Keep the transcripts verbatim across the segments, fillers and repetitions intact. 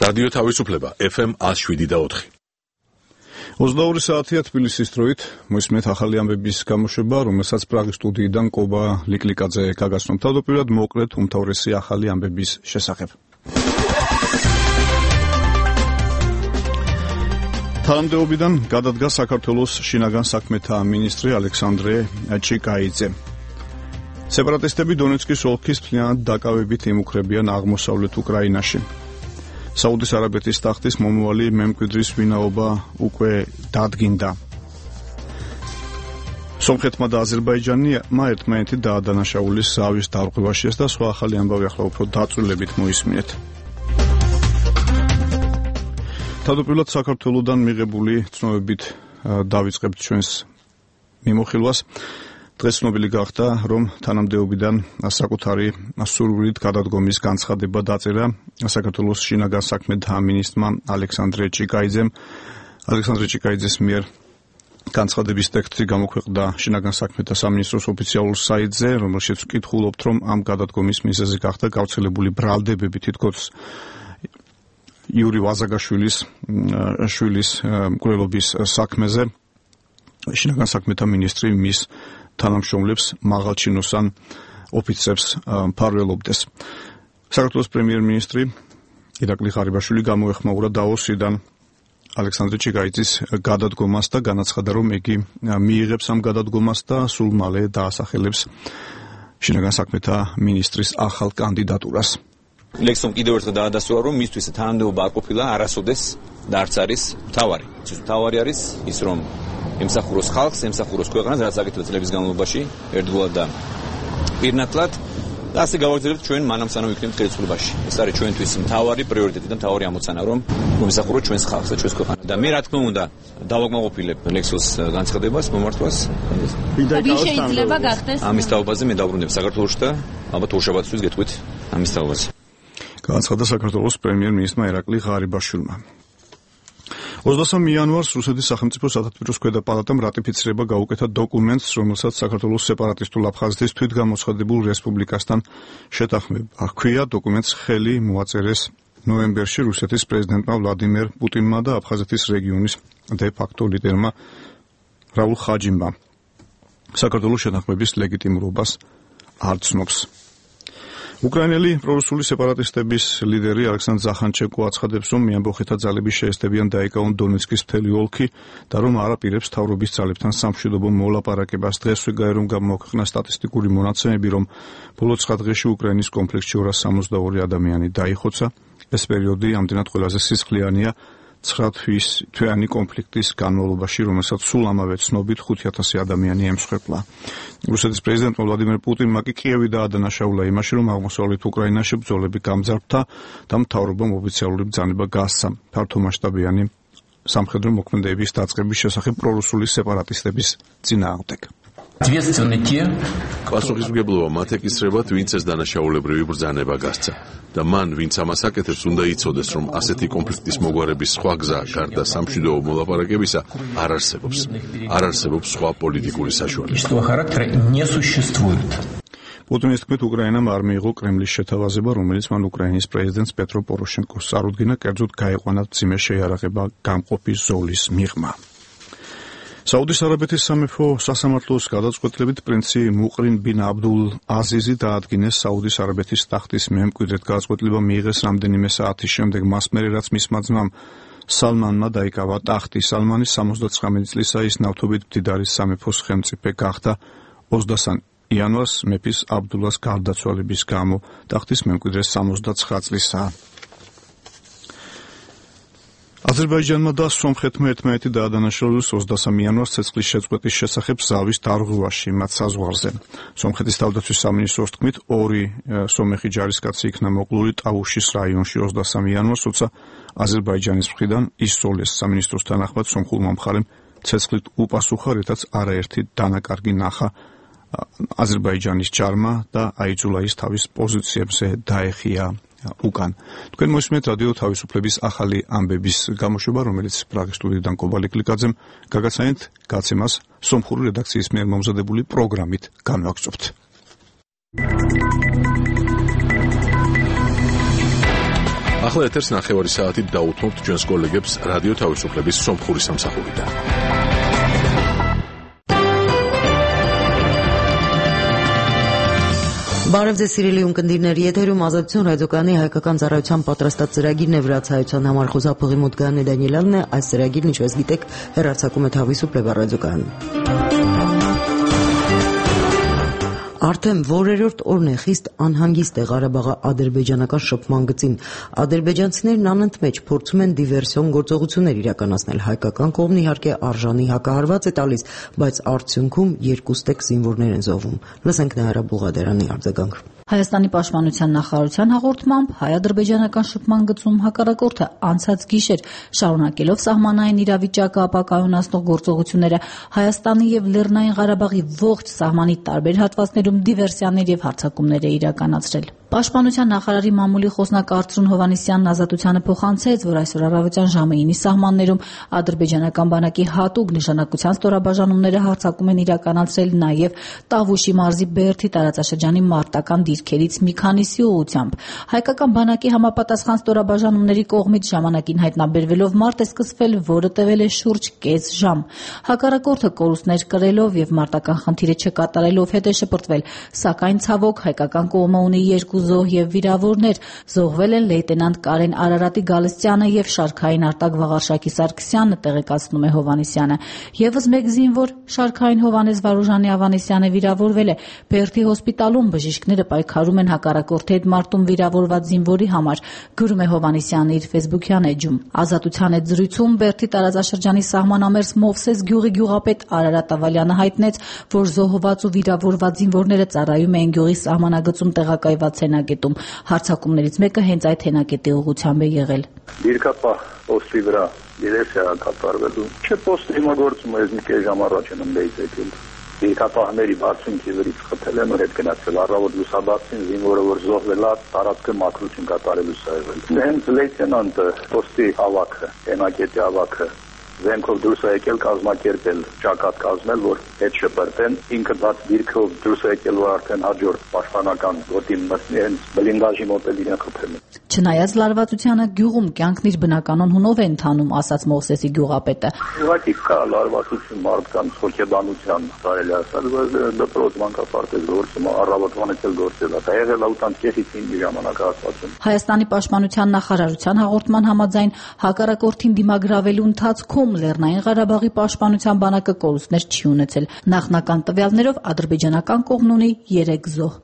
რადიო თავისუფლება ეფ ემ one oh seven და four. ოცდაორი საათია თბილისის დროით, მოსმენთ ახალი ამბების გამოშვება, რომელსაც პრაღის სტუდიიდან კობა ლიკლიკაძე გაგაცნობ. თავდაპირველად მოკლედ უმთავრესი ახალი ამბების შესახებ. თანამდებობიდან გადადგა საქართველოს შინაგან საქმეთა მინისტრი ალექსანდრე ჭიკაიძე. სეპარატისტები დონეცკის ოლქის მთლიანად დაკავებით იმუქრებიან აღმოსავლეთ უკრაინაში. საუდის არაბეთის ტახტის მომავალი მემკვიდრის ვინაობა უკვე დადგინდა. სომხეთმა და აზერბაიჯანმა ერთმანეთი დაადანაშაულის ზავის დარღვევაში და სხვა ახალი ამბავი ახლა უფრო დაწვრილებით მოისმინეთ. თავდაპირველად საქართველოსდან მიღებული ცნობებით დავიწყებთ ჩვენს მიმოხილვას. დღეს ცნობილი გახდა, რომ თანამდებობიდან საკუთარი სურვილით გადადგომის განცხადება დაწერა საქართველოს შინაგან საქმეთა მინისტრმა ალექსანდრე ჭიკაიძემ. ალექსანდრე ჭიკაიძეს მიერ განცხადების ტექსტი გამოქვეყნდა შინაგან საქმეთა სამინისტროს ოფიციალურ საიტზე, რომელშიც ვკითხულობთ, რომ ამ გადადგომის მიზეზი გახდა გავრცელებული ბრალდებები თითქოს იური ვაზაგაშვილის შვილის მკვლელობის საქმეზე. შინაგან საქმეთა მინისტრი მის თანამშრომლებს მაღალჩინოსან ოფიცრებს მფარველობდეს. საქართველოს პრემიერ-მინისტრი ირაკლი ღარიბაშვილი გამოეხმაურა დაოსიდან ალექსანდრე ჭიკაიძის გადადგომას და განაცხადა, რომ იგი მიიღებს ამ გადადგომას და სულ მალე დაასახელებს შინაგან საქმეთა მინისტრის ახალ კანდიდატურას. ლექსომ კიდევ ერთხელ დაადასტურა, რომ მისთვის თანამდებობა არ ყოფილა არასოდეს და არც არის მთავარი. ის მთავარი არის ის, რომ ემსახუროს ხალხს, ემსახუროს ქვეყანას, რაც აკეთებს წლების განმავლობაში ერთგულად და პირნათლად და ასე გავაგრძელებთ ჩვენ მანამ სანამ ვიქნებით ხელისუფლებაში. ეს არის ჩვენთვის მთავარი პრიორიტეტი და მთავარი ამოცანა, რომ ვემსახუროთ ჩვენს ხალხს და ჩვენს ქვეყანას. და მე რა თქმა უნდა დავაკმაყოფილებ ლექსოს განცხადებას, მომართვას. ვინ შეიძლება გახდეს? ამის თაობაზე მე დავბრუნებ საქართველოში და ალბათ ორშაბათისთვის გეტყვით ამის თაობაზე. განაცხადა საქართველოს პრემიერ-მინისტრმა ირაკლი ღარიბაშვილმა. ოცდასამი იანვარს რუსეთის სახელმწიფო სათათბიროს ქვედა პალატამ რატიფიცირება გაუკეთა დოკუმენტს, რომელსაც საქართველოს სეპარატისტულ აფხაზეთის თვითგამოცხადებულ რესპუბლიკასთან შეთანხმება ჰქვია. დოკუმენტს ხელი მოაწერეს ნოემბერში რუსეთის პრეზიდენტმა ვლადიმერ პუტინმა და აფხაზეთის რეგიონის დე ფაქტო ლიდერმა რაულ ხაჯიმმა. საქართველოს შეთანხმების ლეგიტიმურობას არ ცნობს. უკრაინელი პრორუსული სეპარატისტების ლიდერი ალექსანდრ ზახანჩენკო აცხადებს, რომ მეამბოხეთა ძალები შეესწებიან დაიკავონ დონეცკის მთელი ოლქი და რომ არ აპირებს მთავრობის ძალებთან სამშვიდობო მოლაპარაკებას. დღესვე გაერომ გამოაქვეყნა სტატისტიკური მონაცემები, რომ ბოლო ცხრა დღეში უკრაინის კონფლიქტში ორას სამოცდაორი ადამიანი დაიხოცა. ეს პერიოდი ამდენად ყველაზე სისხლიანია ცხრა თვიანი კონფლიქტის განმავლობაში, რომელსაც სულ ამავე ცნობით ხუთი ათასი ადამიანი ემსხვერპლა. რუსეთის პრეზიდენტმა ვლადიმერ პუტინმა კი კიევი დაადანაშაულა იმაში, რომ აღმოსავლეთ უკრაინაში ბრძოლები გამძარბდა და მთავრობამ ოფიციალური ბრძანება გასცა ფართომასშტაბიანი სამხედრო მოქმედების დაწყების შესახებ პრორუსული სეპარატისტების წინააღმდეგ. პასუხისმგებლობა მათ ეკისრებათ, ვინც ეს დანაშაულებრივი ბრძანება გასცა და მან, ვინც ამას აკეთებს, უნდა იცოდეს, რომ ასეთი კონფლიქტის მოგვარების სხვა გზა გარდა სამშვიდობო მოლაპარაკებისა არ არსებობს. არ არსებობს სხვა პოლიტიკური საშუალება. პუტინის თქმით, უკრაინამ არ მიიღო კრემლის შეთავაზება, რომელიც მან უკრაინის პრეზიდენტს პეტრო პოროშენკოს წარუდგინა, კერძოდ გაეყვანა მძიმე შეიარაღება გამყოფი ზოლის მიღმა. საუდის არაბეთის სამეფო სასამართლოს გადაწყვეტილებით პრინცი მუყრინ ბინ აბდულ აზიზი დაადგინეს საუდის არაბეთის ტახტის მემკვიდრედ. გადაწყვეტილება მიიღეს რამდენიმე საათის შემდეგ, მას მერე რაც მისმა ძმამ სალმანმა დაიკავა ტახტი. სალმანი სამოცდაცხრამეტი წლისა, ის ნავთობით მდიდარი სამეფოს ხელმწიფე გახდა. ოცდასამ იანვარს მეფის აბდულას გარდაცვალების გამო ტახტის მემკვიდრე სამოცდაცხრა წლისაა. აზერბაიჯანმა და სომხეთმა ერთმანეთი დაადანაშაულეს ოცდასამ იანვარს ცეცხლის შეწყვეტის შესახებ ზავის დარღვევაში მათ საზღვარზე. სომხეთის თავდაცვის სამინისტროს თქმით, ორი სომეხი ჯარისკაცი იქნა მოკლული ტავუშის რაიონში ოცდასამ იანვარს, როცა აზერბაიჯანის მხრიდან ისროლეს. სამინისტროს თანახმად სომხურმა მხარემ ცეცხლით უპასუხა, რითაც არაერთი დანაკარგი ნახა აზერბაიჯანის ჯარმა და აიძულა ის თავის პოზიციებზე დაეხია უკან. თქვენ მოსმენთ რადიო თავისუფლების ახალი ამბების გამოშვება, რომელიც პრაღის სტუდიიდან კობა ლიკლიკაძემ გაგაცანით გაცემას სომხური რედაქციის მიერ მომზადებული პროგრამით განვაგრძობთ. ახლა ეთერს ნახევარი საათით დაუთმობთ ჩვენს კოლეგებს რადიო თავისუფლების სომხური სამსახურიდან. Բարև ձեզ սիրելի ունկնդիրների, եթերում Ազատություն ռադիոկայանի հայկական ծառայության պատրաստած ծրագիրն է, վրացայության համար խոսափողի մոտ Գայանե Դանիելյանն է, այս ծրագիրն ինչպես գիտեք հեռարձակում է Თავისუფლება ռադիոկայանում։ Արդեն որերորդ օրն է խիստ անհանգիստ է Ղարաբաղի ադրբեջանական շփման գծին։ Ադրբեջանցիներն անընդմեջ փորձում են դիվերսիոն գործողություններ իրականացնել։ Հայկական կողմն իհարկե արժանի հակահարված է տալիս, բայց արդյունքում երկուստեք զինվորներ են զոհվում։ Լսենք Նահարա Բուղադերյանի արձագանք։ Հայաստանի պաշտպանության նախարարության հաղորդմամբ հայ-ադրբեջանական շփման գծում հակառակորդը անցած գիշեր շարունակելով սահմանային իրավիճակը ապակայունացնող գործողությունները Հայաստանի եւ Լեռնային Ղարաբաղի ողջ սահմանի տարբեր հատվածներում դիվերսիաներ եւ հարձակումներ է իրականացրել։ Պաշտպանության նախարարի մամուլի խոսնակ Արծրուն Հովհաննիսյանն Ազատությանը փոխանցեց, որ այսօր առավոտյան ժամը ինի սահմաններում ադրբեջանական բանակի հատուկ նշանակության ստորաբաժանումները հարձակում են իրականացրել նաև Տավուշի մարզի Բերդի տարածաշրջանի մարտական դիրքերից մի քանիսի ուղղությամբ։ Հայկական բանակի համապատասխան ստորաբաժանումների կողմից ժամանակին հայտնաբերվելով մարտ է սկսվել, որը տևել է շուրջ կես ժամ։ Հակառակորդը կորուստներ կրելով եւ մարտական խնդիրը չկատարելով հետ է շպրտվել, սակայն ցավոք հայկական կողմը ունի երկու զոհ եւ վիրավորներ, զոհվել են լեյտենանտ Կարեն Արարատի Գալստյանը եւ շարքային արտակ Վաղարշակի Սարգսյանը, տեղեկացնում է Հովհաննիսյանը։ Եվս մեկ զինվոր շարքային Հովանես Վարուժանի Ավանեսյանը վիրավորվել է։ Բերդի հոսպիտալում բժիշկները պայքարում են հակառակորդի հետ մարտում վիրավորված զինվորի համար, գրում է Հովհաննիսյանը իր ֆեյսբուքյան էջում։ Ազատության հետ զրույցում Բերդի տարածաշրջանի սահմանամերձ Մովսես գյուղի գյուղապետ Արարատ Ավալյանը հայտնեց, որ զոհված ու վիրավորված զինվորները ծառայում էին գյուղի սահմանագծում տեղակայված հենակետում։ Հարձակումներից մեկը հենց այդ հենակետի ուղղությամբ է եղել։ Դիրքապահ պոստի վրա դիվերսիա կատարվելու չէ, պոստը հիմա գործում է մի քիչ ժամ առաջ են ըմբեից եկել։ Դիրքապահների բարձունքի վրից խփել են ու հետ գնացել առավոտ լուսաբացին զինվորը որ զոհվել է տարածքը մաքրություն կատարելու սա եղել։ Հենց լեյտենանտը պոստի ավակը, հենակետի ավակը Զենքով դուրս է եկել կազմակերպել, ճակատ կազմել, որ հետ շպրտեն, ինքը բաց դիրքով դուրս է եկել, որ արդեն հաջորդ պաշտպանական գոտի մտնի, հենց բլինդաժի մոտ էլ իրեն խփել։ Չնայած լարվածությանը գյուղում կյանքն իր բնականon հունով է ընթանում, ասաց Մովսեսի գյուղապետը։ Ուղղակի կա լարվածություն մարդկանց հոգեբանության, կարելի ասել, որ դպրոց մանկապարտեզ գործում առավոտվան էլ գործել է, եղել ութ կեսից ինը ժամանակահատվածում։ Հայաստանի պաշտպանության նախարարության հաղորդման համաձայն հակառակորդին դիմագրավելու ընթացքում Լեռնային Ղարաբաղի պաշտպանության բանակը կորուստներ չի ունեցել։ Նախնական տվյալներով ադրբեջանական կողմն ունի երեք զոհ։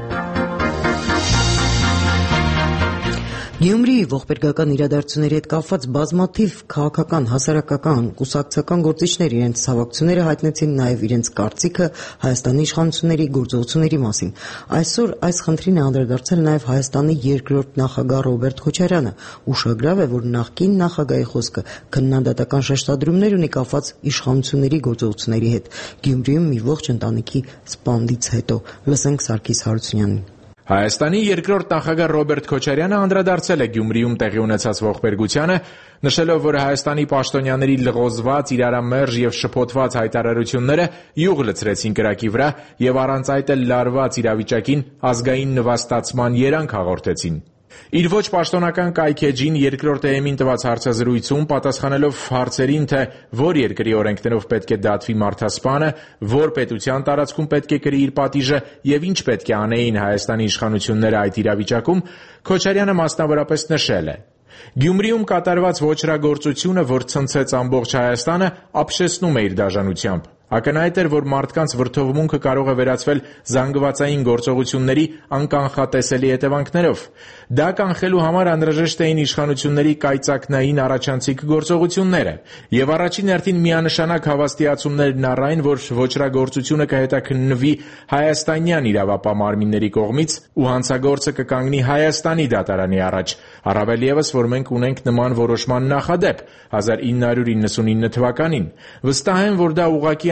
Գյումրիի ողբերգական իրադարձությունների հետ կապված բազմաթիվ քաղաքական, հասարակական, կուսակցական գործիչներ իրենց ցավակցությունները հայտնեցին նաև իրենց կարծիքը Հայաստանի իշխանությունների գործողությունների մասին։ Այսօր այս խնդրին է անդրադարձել նաև Հայաստանի երկրորդ նախագահ Ռոբերտ Քոչարյանը։ Ուշագրավ է, որ նախկին նախագահի խոսքը քննադատական շեշտադրումներ ունի կապված իշխանությունների գործողությունների հետ։ Գյումրիում մի ողջ ընտանիքի սպանդից հետո։ Լսենք Սարգիս Հարությունյանին։ Հայաստանի երկրորդ նախագահ Ռոբերտ Քոչարյանը անդրադարձել է Գյումրիում տեղի ունեցած ողբերգությանը, նշելով, որ Հայաստանի պաշտոնյաների լղոզված, իրարամերժ եւ շփոթված հայտարարությունները յուղ լցրեցին կրակի վրա եւ առանց այդ էլ լարված իրավիճակին ազգային նվաստացման երանգ հաղորդեցին։ Իր ոչ պաշտոնական կայքեջին երկրորդ էեմին տված հարցազրույցում պատասխանելով հարցերին, թե որ երկրի օրենքներով պետք է դատվի մարդասպանը, որ պետության տարածքում պետք է կրի իր պատիժը եւ ինչ պետք է անեին Հայաստանի իշխանությունները այդ իրավիճակում, Քոչարյանը մասնավորապես նշել է. Գյումրիում կատարված ոչրագործությունը, որ ցնցեց ամբողջ Հայաստանը, ապշեցնում է իր դաժանությամբ։ Ակնհայտ էր, որ մարդկանց վրդովմունքը կարող է վերածվել զանգվածային գործողությունների անկանխատեսելի հետևանքներով։ Դա կանխելու համար անհրաժեշտ էին իշխանությունների կայծակնային առաջանցիկ գործողությունները, եւ առաջին հերթին միանշանակ հավաստիացումներն առ այն, որ ոչրագործությունը կհետաքննվի հայաստանյան իրավապահ մարմինների կողմից ու հանցագործը կկանգնի Հայաստանի դատարանի առաջ։ Առավել ևս, որ մենք ունենք նման որոշման նախադեպ հազար ինը հարյուր իննսունինը թվականին։ Վստահ եմ, որ դա ուղղակի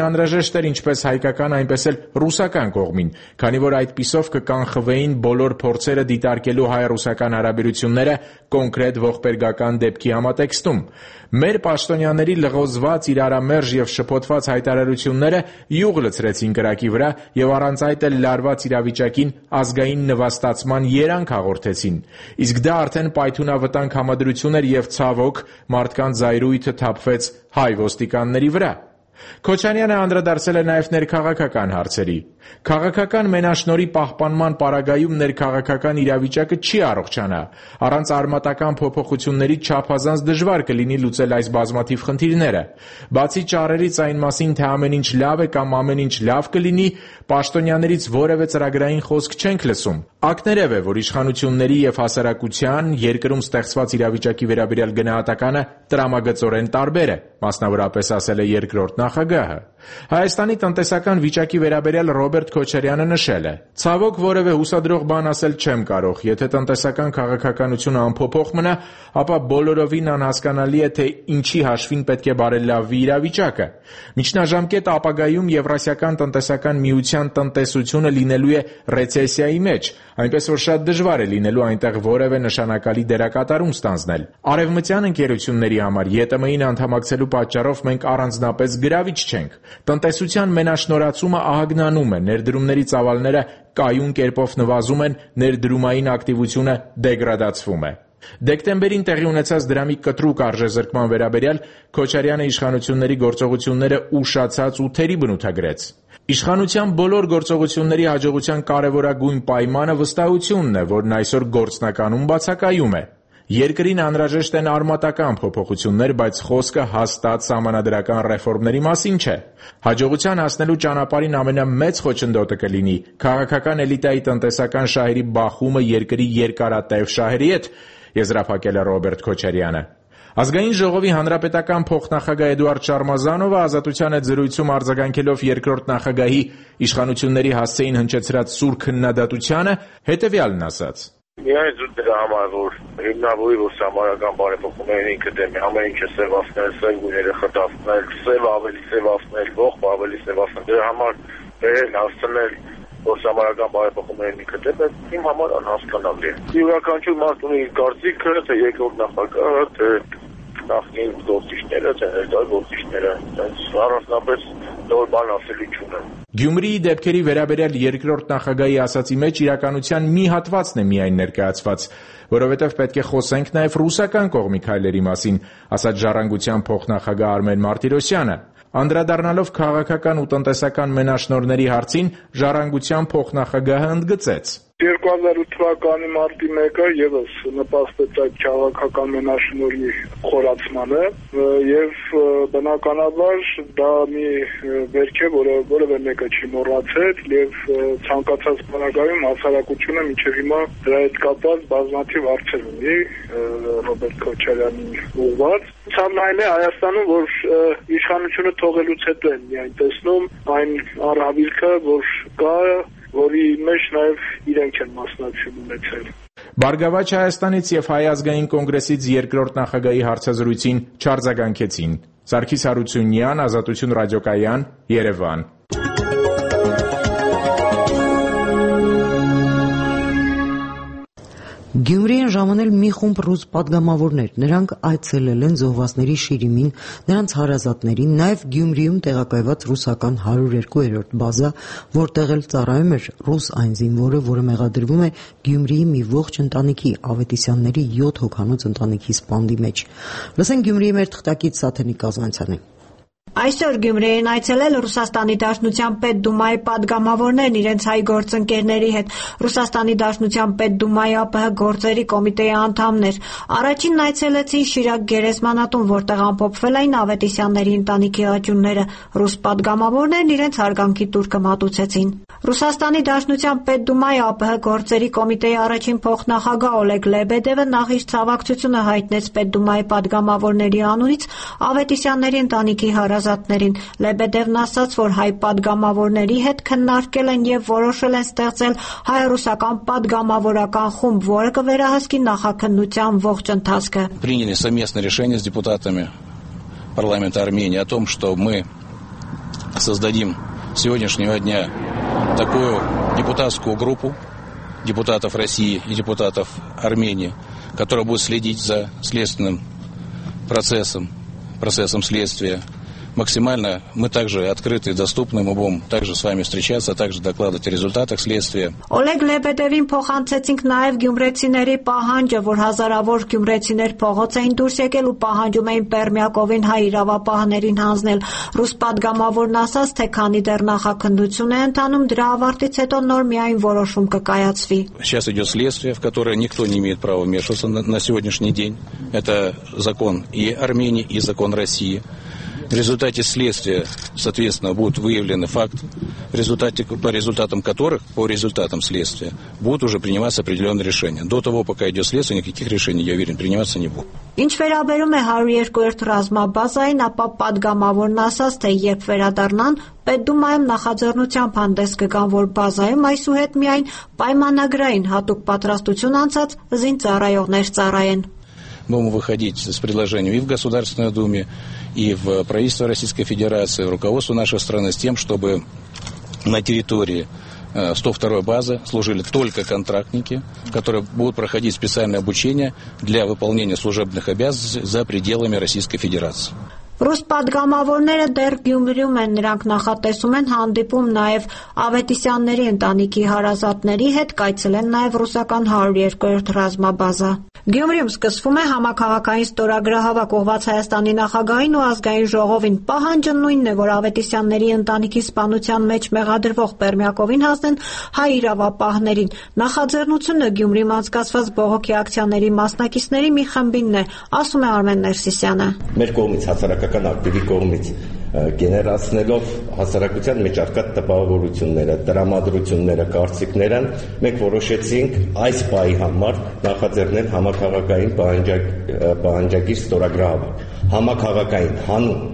անհրաժեշտ էր ինչպես հայկական, այնպես էլ ռուսական կողմին, քանի որ այդպիսով կկանխվեին բոլոր փորձերը դիտարկելու հայ-ռուսական հարաբերությունները կոնկրետ ողբերգական դեպքի համատեքստում։ Մեր պաշտոնյաների լղոզված, իրարամերժ եւ շփոթված հայտարարությունները յուղ լցրեցին կրակի վրա եւ առանց այդ էլ լարված իրավիճակին ազգային նվաստացման երանգ հաղորդեցին։ Իսկ դա արդեն պայթունավտանգ համադրություն էր եւ ցավոք մարդկանց զայրույթը թափվեց հայ ոստիկանների վրա։ Քոչարյանը անդրադարձել է նաև ներքաղաքական հարցերի։ Քաղաքական մենաշնորհի պահպանման պարագայում ներքաղաքական իրավիճակը չի առողջանա։ Առանց արմատական փոփոխությունների չափազանց դժվար կլինի լուծել այս բազմաթիվ խնդիրները։ Բացի ճառերից այն մասին, թե ամեն ինչ լավ է կամ ամեն ինչ լավ կլինի, պաշտոնյաներից որևէ ծրագրային խոսք չենք լսում։ Ակներև է, որ իշխանությունների եւ հասարակության երկրում ստեղծված իրավիճակի վերաբերյալ գնահատականը տրամագծորեն տարբեր է, մասնավորապես ասել է երկրորդ նախագահը։ Հայաստանի տնտեսական վիճակի վերաբերյալ Ռոբերտ Քոչարյանը նշել է. «Ցավոք որևէ հուսադրող բան ասել չեմ կարող, եթե տնտեսական քաղաքականությունը անփոփոխ մնա, ապա բոլորովին անհասկանալի է, թե ինչի հաշվին պետք է բարելավվի իրավիճակը։ Միջնաժամկետ ապագայում Եվրասիական տնտեսական միության տնտեսությունը լինելու է ռեցեսիայի մեջ, այնպես որ շատ դժվար է լինելու այնտեղ որևէ նշանակալի դերակատարում ստանձնել։ Արևմտյան ընկերությունների համար ԵՏՄ-ին անդամակցելու պատճառով մենք առանձնապես գրավիչ չենք։ Տնտեսության մենաշնորհացումը ահագնանում է, ներդրումների ծավալները կայուն կերպով նվազում են, ներդրումային ակտիվությունը դեգրադացվում է»։ Դեկտեմբերին տեղի ունեցած դրամի կտրուկ արժեզրկման վերաբերյալ Քոչարյանը իշխանությունների գործողությունները ուշացած ու թերի բնութագրեց։ Իշխանության բոլոր գործողությունների հաջողության կարևորագույն պայմանը վստահությունն է, որն այսօր գործնականում բացակայում է։ Երկրին անհրաժեշտ են արմատական փոփոխություններ, բայց խոսքը հաստատ սահմանադրական ռեֆորմների մասին չէ։ Հաջողության հասնելու ճանապարհին ամենամեծ խոչընդոտը կլինի քաղաքական էլիտայի տնտեսական շահերի բախումը երկրի երկարատև շահերի հետ, եզրափակել է Ռոբերտ Քոչարյանը։ Ազգային ժողովի հանրապետական փոխնախագահ Էդուարդ Շարմազանովը ազատության հետ զրույցում արձագանքելով երկրորդ նախագահի իշխանությունների հասցեին հնչեցրած սուր քննադատությանը հետևյալն ասաց. Միայն զուտ դրա համար, որ հիմնավորի, որ սահմանական բարեփոխումներին ինքը դեմ է, ամեն ինչը սևացնել, սև գույները խտացնել, սև ավելի սևացնել, ողբ ավելի սևացնել, դրա համար բերել, հասցնել, որ սահմանական բարեփոխումներին ինքը դեմ է, իմ համար անհասկանալի է։ Յուրաքանչյուր մարդ ունի իր կարծիքը, թե երկրորդ նախագահը, թե նախկին գործիչները, թե ներկայ գործիչները, առանձնապես նոր բան ասելի չունեն։ Գյումրիի դեպքերի վերաբերյալ երկրորդ նախագահի ասացի մեջ իրականության մի հատվածն է միայն ներկայացված, որովհետև պետք է խոսենք նաև ռուսական կողմի քայլերի մասին, ասաց Ժառանգության փոխնախագահ Արմեն Մարտիրոսյանը։ Անդրադառնալով քաղաքական ու տնտեսական մենաշնորհների հարցին, Ժառանգության փոխնախագահը ընդգծեց. երկու հազար ութ թվականի մարտի մեկը ևս նպաստեց այդ քաղաքական մենաշնորհի խորացմանը եւ բնականաբար դա մի վերք է, որը որևէ մեկը չի մոռացել եւ ցանկացած պարագայում հասարակությունը մինչեւ հիմա դրա հետ կապված բազմաթիվ հարցեր ունի Ռոբերտ Քոչարյանին ուղղված։ Ցավն այն է Հայաստանում, որ իշխանությունը թողելուց հետո են միայն տեսնում այն առավիլքը, որ կա, որի մեջ նաև իրենք են մասնակցություն ունեցել։ Բարգավաճ Հայաստանից եւ Հայ ազգային կոնգրեսից երկրորդ նախագահի հարցազրույցին չարձագանքեցին։ Սարգիս Հարությունյան, Ազատություն ռադիոկայան, Երևան։ Գյումրի են ժամանել մի խումբ ռուս պատգամավորներ, նրանք այցելել են զոհվածների շիրիմին, նրանց հարազատներին, նաև Գյումրիում տեղակայված ռուսական հարյուր երկու-րդ բազա, որտեղ էլ ծառայում էր ռուս այն զինվորը, որը մեղադրվում է Գյումրիի մի ողջ ընտանիքի, Ավետիսյանների յոթ հոգանոց ընտանիքի սպանդի մեջ։ Լսենք Գյումրիի մեր թղթակից Սաթենիկ Կազանցյանին։ Այսօր Գյումրիին այցելել Ռուսաստանի Դաշնության Պետդումայի պատգամավորներն իրենց հայ գործընկերների հետ։ Ռուսաստանի Դաշնության Պետդումայի ԱՊՀ գործերի կոմիտեի անդամներ առաջինն այցելեցին Շիրակ գերեզմանատուն, որտեղ ամփոփվել էին Ավետիսյանների ընտանիքի աղջունները։ Ռուս պատգամավորներն իրենց հարգանքի տուրքը մատուցեցին։ Ռուսաստանի Դաշնության Պետդումայի ԱՊՀ գործերի կոմիտեի առաջին փոխնախագահ Օլեգ Լեբեդևը նախ իր ցավակցությունը հայտնեց Պետդումայի պատգամավորների անունից Ավետիսյանների ընտանիքի հարազատներին։ Լեբեդևն ասաց, որ հայ պատգամավորների հետ քննարկել են եւ որոշել են ստեղծել հայ-ռուսական պատգամավորական խումբ, որը կվերահսկի նախաքննության ողջ ընթացքը։ Приняли совместное решение с депутатами парламента Армении о том, что мы создадим с сегодняшнего дня такую депутатскую группу депутатов России и депутатов Армении, которая будет следить за следственным процессом, процессом следствия. Максимально мы также открыты и доступны, мы будем также с вами встречаться, также докладывать о результатах следствия. Օլեգ Լեբեդևին փոխանցեցինք նաև գյումրեցիների պահանջը, որ հազարավոր գյումրեցիներ փողոց էին դուրս եկել ու պահանջում էին Պերմյակովին հայ իրավապահներին հանձնել։ Ռուս պատգամավորն ասաց, թե քանի դեռ նախաքննություն է ընթանում, դրա ավարտից հետո նոր միայն որոշում կկայացվի։ Сейчас идет следствие, в которое никто не имеет права вмешиваться на, на сегодняшний день. Это закон и Армении, и закон России. В результате следствия, соответственно, будут выявлены факты, в результате, по результатам которых, по результатам следствия, будут уже приниматься определенные решения. До того, пока идет следствие, никаких решений, я уверен, приниматься не будут. Ինչ վերաբերում է հարյուր երկու ռազմաբազային, ապա պատգամավորն ասաց, թե երբ վերադառնան, Պետդումայում նախաձեռնությամբ հանդես կգան, որ բազայում այսուհետ միայն պայմանագրային հատուկ պատրաստություն անցած զինծառայողներ ծառայեն։ Будем выходить с предложением и в Государственной Думе, и в правительство Российской Федерации, в руководство нашей страны с тем, чтобы на территории сто второй базы служили только контрактники, которые будут проходить специальное обучение для выполнения служебных обязанностей за пределами Российской Федерации. Ռուս պատգամավորները դեռ Գյումրիում են, նրանք նախատեսում են հանդիպում նաև Ավետիսյանների ընտանիքի հարազատների հետ, կայցելեն նաև ռուսական հարյուր երկու ռազմաբազա։ Գյումրիում սկսվում է համաքաղաքային ստորագրահավաք ուղղված Հայաստանի նախագահին ու ազգային ժողովին։ Պահանջը նույնն է, որ Ավետիսյանների ընտանիքի սպանության մեջ մեղադրվող Պերմյակովին հասնեն հայ իրավապահներին։ Նախաձեռնությունը Գյումրիում անցկացված բողոքի ակցիաների մասնակիցների մի խմբինն է, ասում է Արմեն Ներսիսյանը։ Մեր կողմից հասարակական ակտիվի կողմից գեներացնելով հասարակության մեջ առկա տպավորությունները, տրամադրությունները, կարծիքները, մենք որոշեցինք այս պահի համար նախաձեռնել համաքաղաքային պահանջագիր ստորագրահավաք, համաքաղաքային հանուն,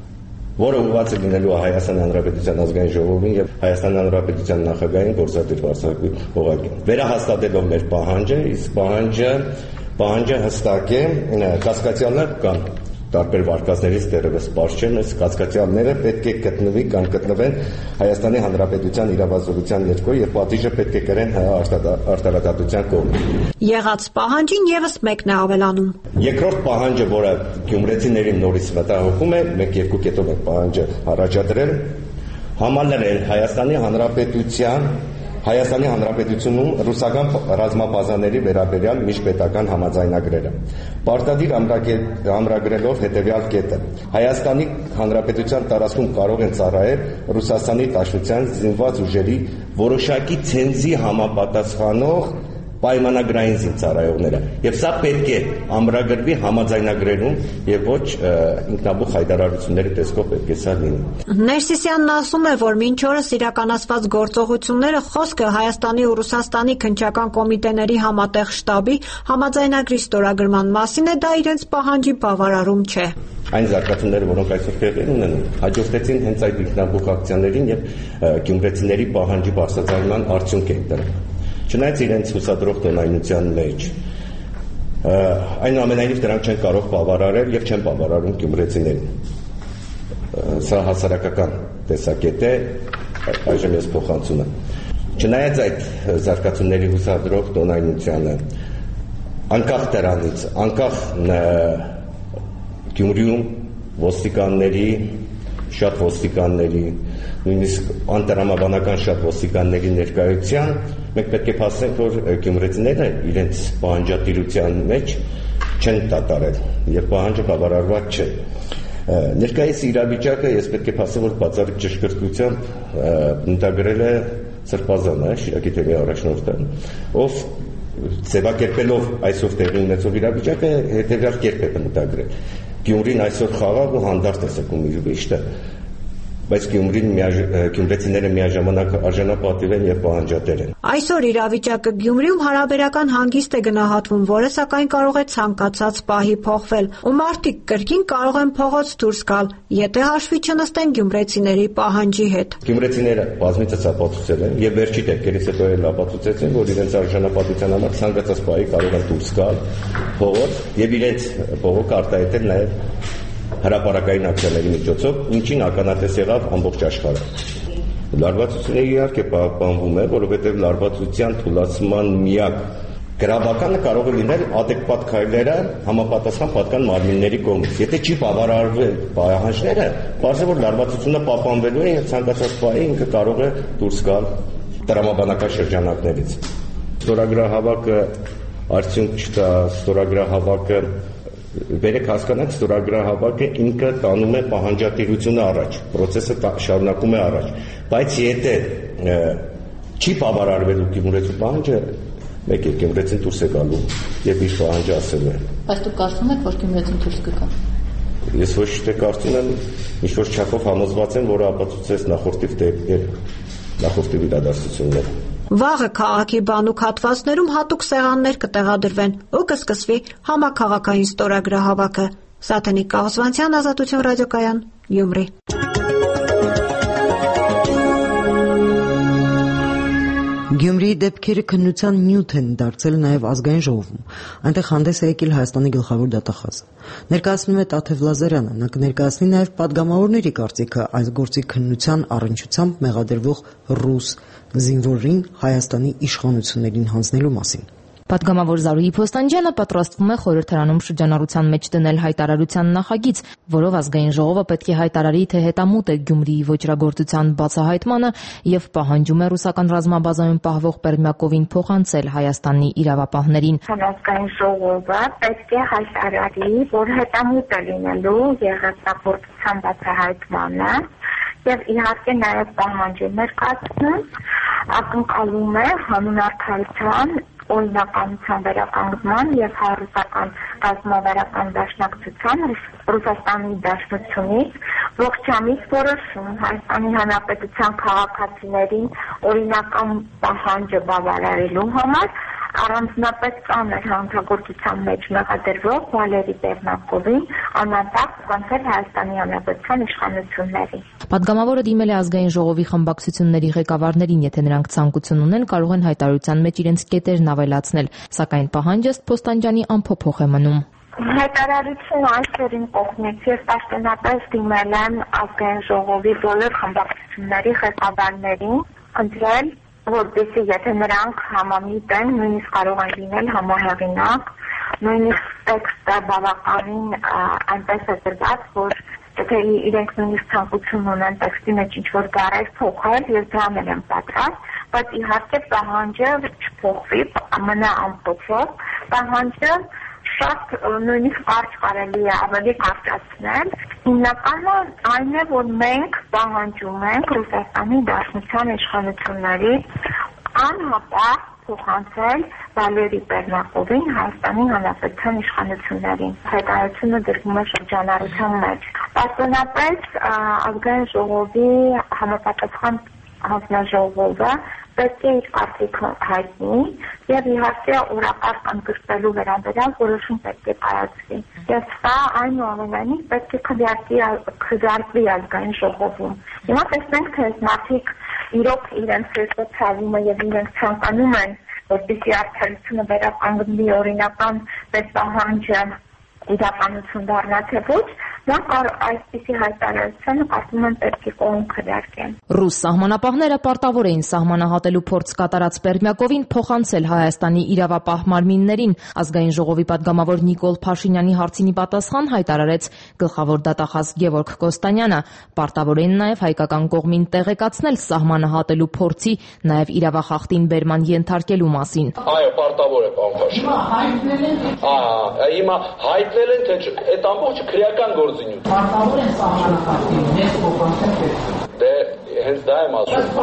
որը ուղղված է լինելու Հայաստանի Հանրապետության ազգային ժողովին եւ Հայաստանի Հանրապետության նախագահային գործադիր վարչապետի օղակին։ Վերահաստատելով մեր պահանջը, իսկ պահանջը պահանջը հստակ է, կասկածյալներ կան տարբեր վարկածներից դեռևս բաց չեն, այս կասկածյալները պետք է գտնվի կամ գտնվեն Հայաստանի Հանրապետության իրավազորության ներքո եւ պատիժը պետք է կրեն արտարադատության կողմից։ Եղած պահանջին եւս մեկն է ավելանում։ Երկրորդ պահանջը, որը գյումրեցիներին նորից մտահոգում է, մենք երկու կետով ենք պահանջը առաջադրել, համալրել Հայաստանի Հանրապետության Հայաստանի Հանրապետությունում ռուսական ռազմաբազաների վերաբերյալ միջպետական համաձայնագրերը։ Պարտադիր ամրագրելով հետևյալ կետը. Հայաստանի Հանրապետության տարածքում կարող են ծառայել Ռուսաստանի Դաշնության զինված ուժերի որոշակի ցենզի համապատասխանող պայմանագրային զինծառայողները։ Եվ սա պետք է ամրագրվի համաձայնագրերում եւ ոչ ինքնաբուխ հայտարարությունների տեսքով պետք է սա լինի։ Ներսիսյանն ասում է, որ մինչ օրս իրականացված գործողությունները խոսքը Հայաստանի ու Ռուսաստանի քննչական կոմիտեների համատեղ շտաբի համաձայնագրի ստորագրման մասին է, դա իրենց պահանջի բավարարում չէ։ Այն զարգացումները, որոնք այսօր տեղի ունեն, հաջորդեցին հենց այդ ինքնաբուխ ակցիաներին եւ գյումրեցիների պահանջի բարձրացման արդյունք են դրել։ Չնայած իրենց հուսադրող տնայնության մեջ այնուամենայնիվ դրանք չեն կարող բավարարել եւ չեն բավարարում գյումրեցիներին։ Սա հասարակական տեսակետ է, այժմ ես փոխանցում եմ։ Չնայած այդ զարգացումների հուսադրող տնայնությանը, անկախ դրանից, անկախ Գյումրիում ոստիկանների, շատ ոստիկանների, նույնիսկ անտրամաբանական շատ ոստիկանների ներկայության, մենք պետք է փաստենք, որ գյումրեցիները իրենց պահանջատիրության մեջ չեն կատարել եւ պահանջը բավարարված չէ։ Ներկայիս իրավիճակը ես պետք է փաստեմ, որ բացառիկ ճշգրտությամբ ընդգրկել է Սրբազանը, Շիրակի թեմի առաջնորդը, ով ձևակերպելով այսօր տեղի ունեցող իրավիճակը հետեւյալ կերպ է ընդգրկել։ Գյումրին այսօր խաղաղ ու հանդարտ է սկում իր վիշտը, բայց Գյումրին գյումրեցիները միաժամանակ արժանապատիվ են եւ պահանջատեր են։ Այսօր իրավիճակը Գյումրիում հարաբերական հանգիստ է գնահատվում, որը սակայն կարող է ցանկացած պահի փոխվել, ու մարդիկ կրկին կարող են փողոց դուրս գալ, եթե հաշվի չնստեն գյումրեցիների պահանջի հետ։ Գյումրեցիները բազմիցս ապացուցել են եւ վերջի դեպքերից հետո էլ ապացուցեցին, որ իրենց արժանապատվության համար ցանկացած պահի կարող են դուրս գալ փողոց եւ իրենց բողոքը արտահայտել նաեւ հրապարակային ակցիաների միջոցով, ինչին ականատես եղավ ամբողջ աշխարհը։ Լարվածությունը իհարկե պահպանվում է, որովհետև լարվածության թուլացման միակ գրավականը կարող է լինել adekvat քայլերը համապատասխան պատկան մարմինների կողմից։ Եթե չի բավարարվել պահանջները, բարձր որ լարվածությունը պահպանվելու է եւ ցանկացած պահի ինքը կարող է դուրս գալ տրամաբանական շրջանակներից։ Ստորագրահավաքը արդյունք չտա, ստորագրահավաքը Վերեք հասկանաք, ստորագրահավաքը ինքը տանում է պահանջատիրությունը առաջ, process-ը շարունակում է առաջ, բայց եթե չի բավարարվելու Գյումրեցու պահանջը, մեկ է Գյումրեցին դուրս է գալու եւ իր պահանջը ասելու է։ Բայց դուք կարծում եք, որ Գյումրեցին դուրս կգա։ Ես ոչ թե կարծում եմ, ինչ որ չափով համոզված եմ, որ ապացուցեց նախորդի դեպքերը, նախորդի իրադարձությունները։ Վաղը քաղաքի բանուկ հատվածներում հատուկ սեղաններ կտեղադրվեն ու կսկսվի համաքաղաքային ստորագրահավաքը։ Սաթենիկ Կաղզվանցյան, Ազատություն ռադիոկայան, Գյումրի։ Գյումրիի դեպքերը քննության նյութ են դարձել նաև ազգային ժողովում։ Այնտեղ հանդես է եկել Հայաստանի գլխավոր դատախազը։ Ներկայացնում է Տաթև Լազարյանը, նա կներկայացնի նաև պատգամավորների կարծիքը այս գործի քննության առնչությամբ մեղադրվող ռուս զինվորին Հայաստանի իշխանություններին հանձնելու մասին։ Պատգամավոր Զարուհի Փոստանջյանը պատրաստվում է խորհրդարանում շրջանառության մեջ դնել հայտարարության նախագիծ, որով ազգային ժողովը պետք է հայտարարի, թե հետամուտ է Գյումրիի ոճրագործության բացահայտմանը եւ պահանջում է ռուսական ռազմաբազայում պահվող Պերմյակովին փոխանցել Հայաստանի իրավապահներին։ Ազգային ժողովը պետք է հայտարարի, որ հետամուտ է լինելու եղածագործության բացահայտմանը եւ իհարկե նաեւ պահանջ է ներկայացնում, ակնկալում է հանուն արդարության օրինականության վերականգնման եւ հայ-ռուսական ռազմավարական դաշնակցության Ռուսաստանի Դաշնությունից ողջամիտ որոշում Հայաստանի Հանրապետության քաղաքացիներին օրինական պահանջը բավարարելու համար առանձնապես ծանր հանցագործության մեջ մեղադրվող Վալերի Պերմյակովին անհատակ կանցել Հայաստանի Հանրապետության իշխանություններին։ Պատգամավորը դիմել է ազգային ժողովի խմբակցությունների ղեկավարներին, եթե նրանք ցանկություն ունեն, կարող են հայտարարության մեջ իրենց կետերն ավելացնել, սակայն պահանջը Փոստանջյանի անփոփոխ է մնում։ Հայտարարությունը այսօրին կողմից ես պաշտոնապես դիմել եմ ազգային ժողովի բոլոր խմբակցությունների ղեկավարներին, ընտրել որպեսզի եթե նրանք համամիտ են, նույնիսկ կարող են լինել համահեղինակ, նույնիսկ տեքստը բավականին այնպես է դրված, որ եթե իրենք նույնիսկ ցանկություն ունեն տեքստի մեջ ինչ-որ բառեր փոխել, ես դրանել եմ պատրաստ, բայց իհարկե պահանջը չփոխվի, մնա անփոփոխ, պահանջը շատ նույնիսկ կարճ կարելի է ավելի կարճացնել։ Հիմնականը այն է, որ մենք պահանջում ենք Ռուսաստանի Դաշնության իշխանություններից անհապաղ փոխանցել Վալերի Պերմյակովին Հայաստանի Հանրապետության իշխանություններին։ Հայտարարությունը դրվում է շրջանառության մեջ։ Պաշտոնապես ազգային ժողովի համապատասխան հանձնաժողովը պետք է իր կարծիքը հայտնի եւ իհարկե օրակարգ ընդգրկվելու վերաբերյալ որոշում պետք է կայացվի։ Եվ սա այնուամենայնիվ պետք է քվեարկվի ազգային ժողովում։ Հիմա տեսնենք, թե այս մարդիկ իրոք իրենց սոցիալումը եւ իրենց ցանկանում են, որպեսզի արդարությունը վերականգնվի օրինական պետպահանջը իրականություն դառնա թե ոչ, նրանք այսպիսի հայտարարությունը կարծում եմ պետք է կողմ քվեարկեն։ Ռուս սահմանապահները պարտավոր էին սահմանահատելու փորձ կատարած Պերմյակովին փոխանցել Հայաստանի իրավապահ մարմիններին։ Ազգային ժողովի պատգամավոր Նիկոլ Փաշինյանի հարցինի պատասխան հայտարարեց գլխավոր դատախազ Գևորգ Կոստանյանը։ Պարտավոր էին նաև հայկական կողմին տեղեկացնել սահմանահատելու փորձի, նաև իրավախախտին բերման ենթարկելու մասին։ Այո, պարտավոր է, պարոն Փաշինյան։ Ահա, հիմա հայտնել են, թե այդ ամբողջը քրեական գործունեություն։ Պարտավոր են սահմանափակել, մեզ փոխանցել։ Դե հենց դա եմ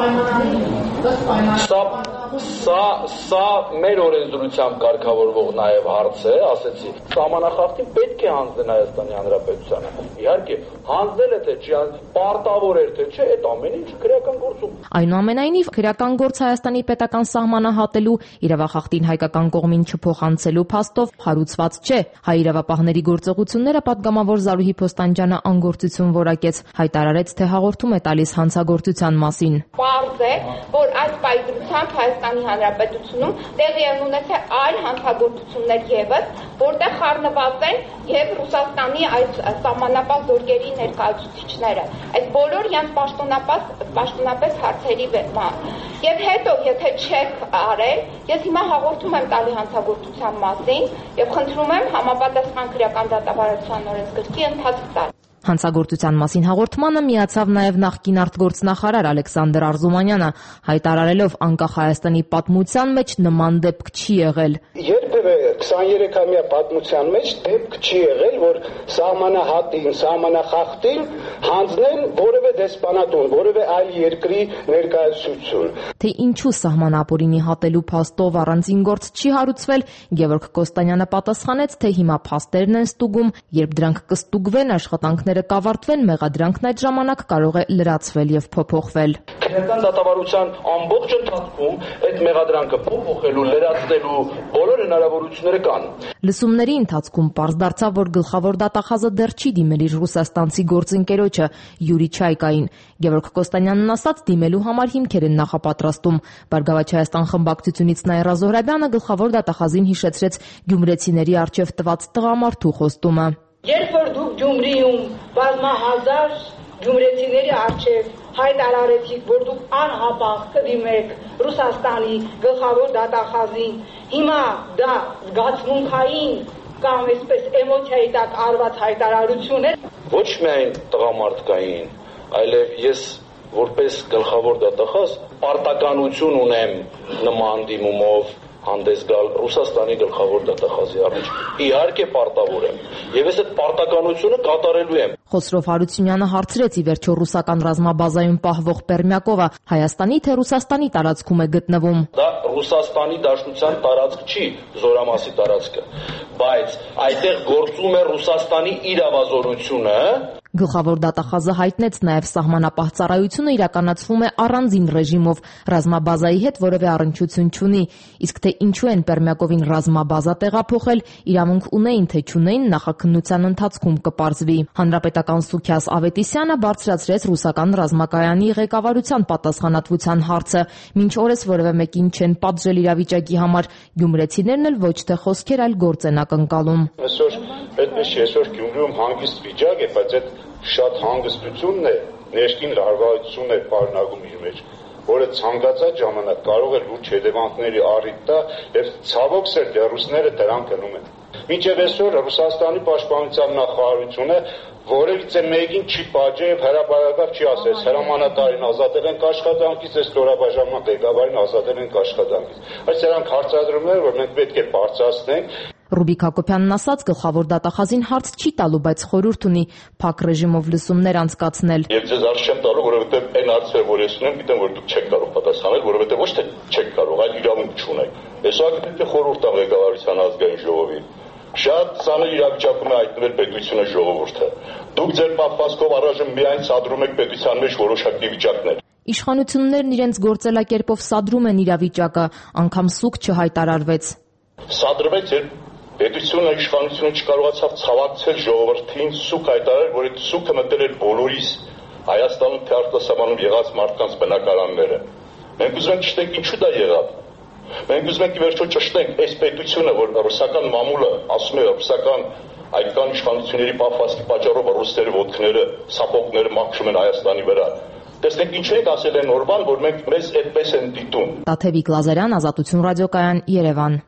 ասում։ Սա սա սա մեր օրենսդրությամբ կարգավորվող նաև հարց է, ասեցի։ Սահմանախախտին պետք է հանձնել Հայաստանի Հանրապետությանը։ Իհարկե, հանձնել է թե չի, պարտավոր էր թե չէ, այդ ամեն ինչ քրեական գործում։ Այնուամենայնիվ, քրեական գործ Հայաստանի պետական սահմանահատելու, իրավախախտին հայկական կողմին չփոխանցելու փաստով հարուցված չէ։ Հայ իրավապահների գործողությունները պատգամավոր Զարուհի Փոստանջյանը անգործություն որակեց, հայտարարեց, թե հաղորդում է տալիս հանցագործության մասին։ Պարզ է, որ այս պայծրությամբ Հայաստանի Հանրապետությունում տեղի են ունեցել այլ հանցագործություններ ևս, որտեղ խառնված են եւ Ռուսաստանի այս սահմանապահ զորքերի ներկայացուցիչները։ Այս բոլոր իրենց պաշտոնապես պաշտոնապես հարցերի վրա։ Եվ հետո, եթե չեք արել, ես հիմա հաղորդում եմ տալի հանցագործության մասին եւ խնդրում եմ համապատասխան քրեական դատավարության օրենսգրքի ընթացք տալ։ Հանցագործության մասին հաղորդմանը միացավ նաև նախկին արտգործնախարար Ալեքսանդր Արզումանյանը, հայտարարելով անկախ Հայաստանի պատմության մեջ նման դեպք չի եղել։ Երբևէ քսաներեքամյա պատմության մեջ դեպք չի եղել, որ սահմանահատին, սահմանախախտին հանձնեն որևէ դեսպանատուն, որևէ այլ երկրի ներկայացություն։ Թե ինչու սահմանապորինի հատելու փաստով առանձին գործ չի հարուցվել, Գևորգ Կոստանյանը պատասխանեց, թե հիմա փաստերն են ստուգում, երբ դրանք կստուգվեն, աշխատանքները կավարտվեն, մեղադրանքն այդ ժամանակ կարող է լրացվել եւ փոփոխվել։ Քրեական դատավարության ամբողջ ընթացքում այդ մեղադրանքը փոփոխելու, լրացնելու բոլոր հնարավորությունները կան։ Լսումների ընթացքում պարզ դարձավ, որ գլխավոր դատախազը դեռ չի դիմել իր ռուսաստանցի գործընկերոջը Յուրի Չայկային։ Գևորգ Կոստանյանն ասաց, դիմելու համար հիմքեր են նախապատրաստում։ Բարգավաճ Հայաստան խմբակցությունից Նաիրա Զոհրաբյանը գլխավոր դատախազին հիշեցրեց գյումրեցիների առջև տված տղամարդու խոստումը։ Երբ որ դուք Գյումրիում բազմահազար գյումրեցիների առջև հայտարարեցիք, որ դուք անհապաղ կդիմեք Ռուսաստանի գլխավոր դատախազին, հիմա դա զգացմունքային կամ այսպես էմոցիայի տակ արված հայտարարություն է։ Ոչ միայն տղամարդկային, այլև ես որպես գլխավոր դատախազ պարտականություն ունեմ նման դիմումով հանդես գալ Ռուսաստանի գլխավոր դատախազի առաջ։ Իհարկե պարտավոր եմ, եւ ես այդ պարտականությունը կատարելու եմ։ Խոսրով Հարությունյանը հարցրեց ի վերջո ռուսական ռազմաբազայում պահվող Պերմյակովը Հայաստանի թե Ռուսաստանի տարածքում է գտնվում։ Դա Ռուսաստանի Դաշնության տարածք չի, Զորամասի տարածքը, բայց այդտեղ գործում է Ռուսաստանի իրավազորությունը։ Գլխավոր դատախազը հայտնեց նաև սահմանապահ ծառայությունը իրականացվում է առանձին ռեժիմով, ռազմաբազայի հետ որևէ առնչություն չունի, իսկ թե ինչու են Պերմյակովին ռազմաբազա տեղափոխել, իրավունք ունեին թե չունեին, նախաքննության ընթացքում կպարզվի։ Հանրապետական Սուքիաս Ավետիսյանը բարձրացրեց ռուսական ռազմակայանի ղեկավարության պատասխանատվության հարցը, մինչ օրս որևէ մեկին չեն պատժել իրավիճակի համար, գյումրեցիներն էլ ոչ թե խոսքեր, այլ գործ են ակնկալում։ Այսօր այդպես չի, այսօր Գյումրիում հանգիստ վիճակ է, բայց այդ շատ հանգստությունն է, ներքին հարվածություն է պարունակում իր մեջ, որը ցանկացած ժամանակ կարող է լուրջ հետևանքների առիթ տա եւ ցավոք սեր ռուսները դրան գնում են։ Մինչեւ այսօր Ռուսաստանի պաշտպանության նախարարությունը որևիցե մեկին չի պատժել եւ հրապարակավ չի ասել հրամանատարին ազատել են աշխատանքից, այս ստորաբաժանման ղեկավարին ազատել են աշխատանքից։ Այս սրանք հարցադրումներ, որ մենք պետք է բարձրացնենք։ Ռուբիկ Հակոբյանն ասաց, գլխավոր դատախազին հարց չի տալու, բայց խորհուրդ ունի փակ ռեժիմով լսումներ անցկացնել։ Եվ ձեզ հարց չեմ տալու, որովհետև այն հարցերը, որ ես ունեմ, գիտեմ, որ դուք չեք կարող պատասխանել, որովհետև ոչ թե չեք կարող, այլ իրավունք չունեք։ Այսօր պետք է խորհուրդ տա ղեկավարության ազգային ժողովին։ Շատ ծանր իրավիճակում է հայտնվել պետությունը ժողովուրդը։ Դուք ձեր պահվածքով առայժմ միայն սադրում եք պետության մեջ որոշակի վիճակներ։ Իշխանություններն իրենց գործելակերպով սադրում են իրավիճակը, անգամ սուկ չհայտարարվեց։ Սադրվեց, երբ պետությունը իշխանությունը չկարողացավ ցավակցել ժողովրդին, սուկ հայտարարել, որ այդ սուկը մտել էր բոլորիս Հայաստանում թե արտասահմանում եղած մարդկանց բնակարանները։ Մենք ուզում ենք ճշտենք ինչու դա եղավ։ Մենք ուզում ենք ի վերջո ճշտենք այս պետությունը, որ ռուսական մամուլը ասում է ռուսական այդքան իշխանությունների պահվածքի պատճառով ռուսների ոտքները, սապոգները մաքրում են Հայաստանի վրա։ Տեսնենք ինչ եք ասել են օրվան, որ մենք մեզ այդպես են դիտում։ Տաթևիկ Լազարյան, Ազատություն ռադիոկայան, Երևան։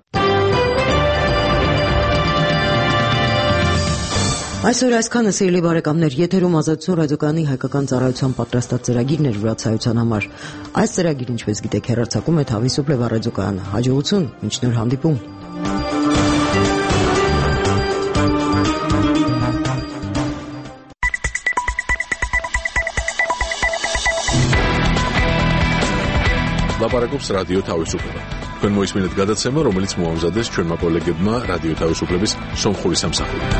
Այսօր այսքանը, սիրելի բարեկամներ, եթերում Ազատություն ռադիոկայանի հայկական ծառայության պատրաստած ծրագիրն էր վրացայության համար։ Այս ծրագիրը, ինչպես գիտեք, հեռարձակում է Թավիսուպլե ռադիոկայանը։ Հաջողություն, մինչ նոր հանդիպում։ Լապարակობს ռադիո Թավիսուպլը։ Քան մոյսմինդ գադացեմը, რომელიც մոամզադես չեն մապոլեգեբմա ռադիո Թավիսուպլების սոմխորի սամսախորի։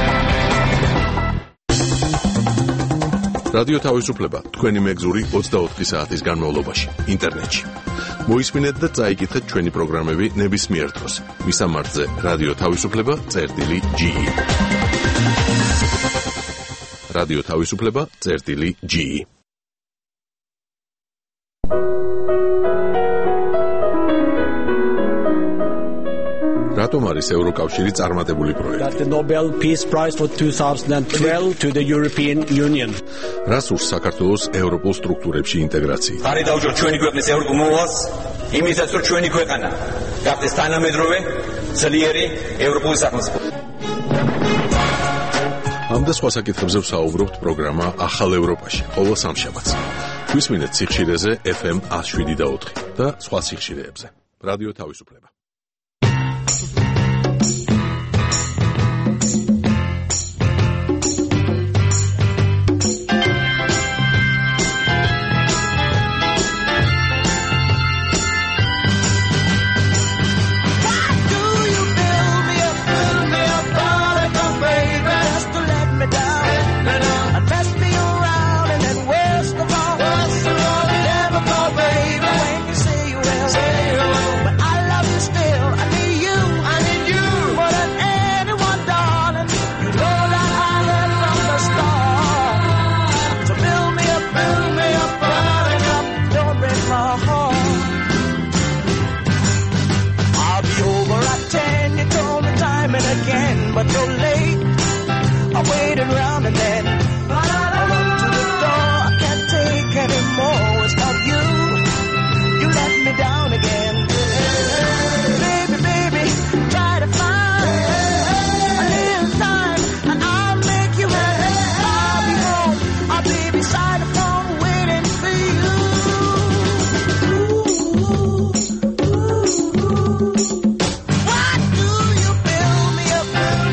Ռադիո Թավիսուպլեբա, თქვენი მეგზური ოცდაოთხი საათის განმავლობაში, ინტერნეტში. მოისმინეთ და წაიკითხეთ ჩვენი პროგრამები ნებისმიერ დროს. მისამართზე რადიო თავისუფლება წერტილი ჯი ი. რადიო თავისუფლება წერტილი ჯი ი. რატომ არის ევროკავშირი წარმატებული პროექტი? The Nobel Peace Prize for twenty twelve to the European Union. რას ურს საქართველოს ევროპულ სტრუქტურებში ინტეგრაციით? ხარი დაუჭიროთ ჩვენი ქვეყნის ევროპულ მოვალს, იმისაც რომ ჩვენი ქვეყანა გახდეს თანამედროვე, ძლიერი ევროპული სახელმწიფო. ამ და სხვა საკითხებზე ვსაუბრობთ პროგრამა ახალ ევროპაში, ყოველ სამშაბათს. გვისმინეთ სიხშირეზე F M one oh seven და four და სხვა სიხშირეებზე. რადიო თავისუფლება. But you're late. I waited around and then I went to the door. I can't take anymore. It's not you. You let me down again. Baby, baby, try to find a little time and I'll make you happy. I'll be home. I'll be beside the phone waiting for you. Why do you build me up?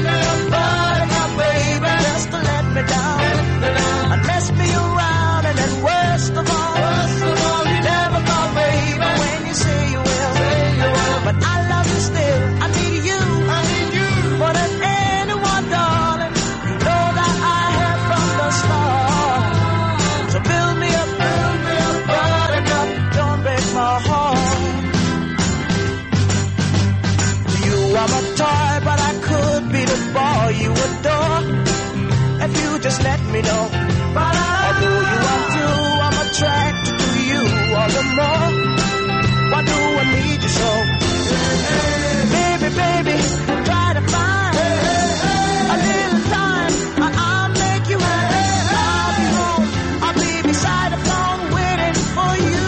And mess me around, and then worst of all, worst of all, you never call baby when you say you will. But I love you still. I need you. I need you more than anyone, darling. You know that I have from the start. So build me up, build me up, buttercup. Don't break my heart. You are my toy, but I could be the boy you adore. If you just let me know. Although you are true, I'm attracted to you all the more. Why do I need you so? Baby, baby, try to find a little time and I'll make you happy. I'll be home, I'll be beside the phone waiting for you.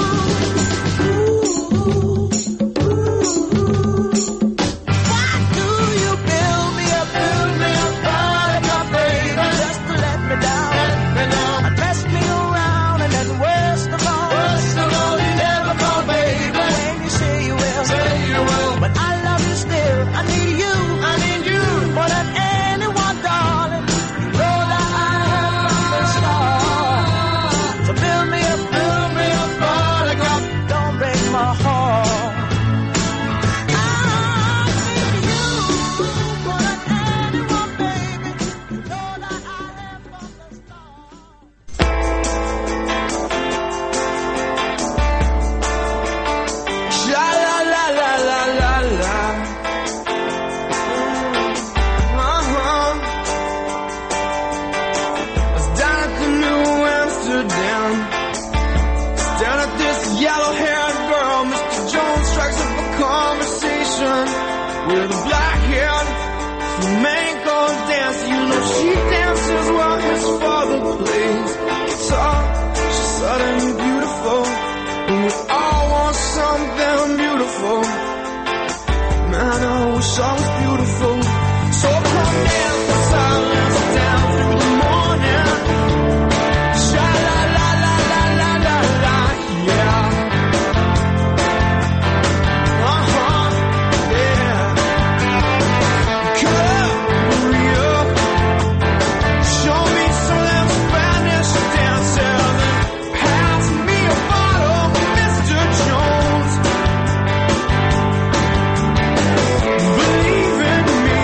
Why do you build me up, build me up, buttercup, baby, just to let me down? And mess me around, and then worst of all, worst of all, you never call baby when you say you will. Say you will. But I love you still. I need you. I need you more than anyone, darling. You know that I have from the start. So build me up, build me up, buttercup. Don't break my heart. I need you more than anyone, baby. You know that I have from the start. Sha la la la la la la. Uh-huh. I was down at the New Amsterdam, staring at this yellow-haired girl. Mister Jones strikes up a conversation with a black-haired flamenco dancer. You know she dances while his father plays guitar. She's sudden and beautiful, and we all want something beautiful. Man, I wish I was beautiful. So come in the silence down through the morning. Sha la la la la la la la, yeah. Uh-huh, yeah. Hurry up, show me some of them Spanish dances. Pass me a bottle, Mister Jones. Believe in me.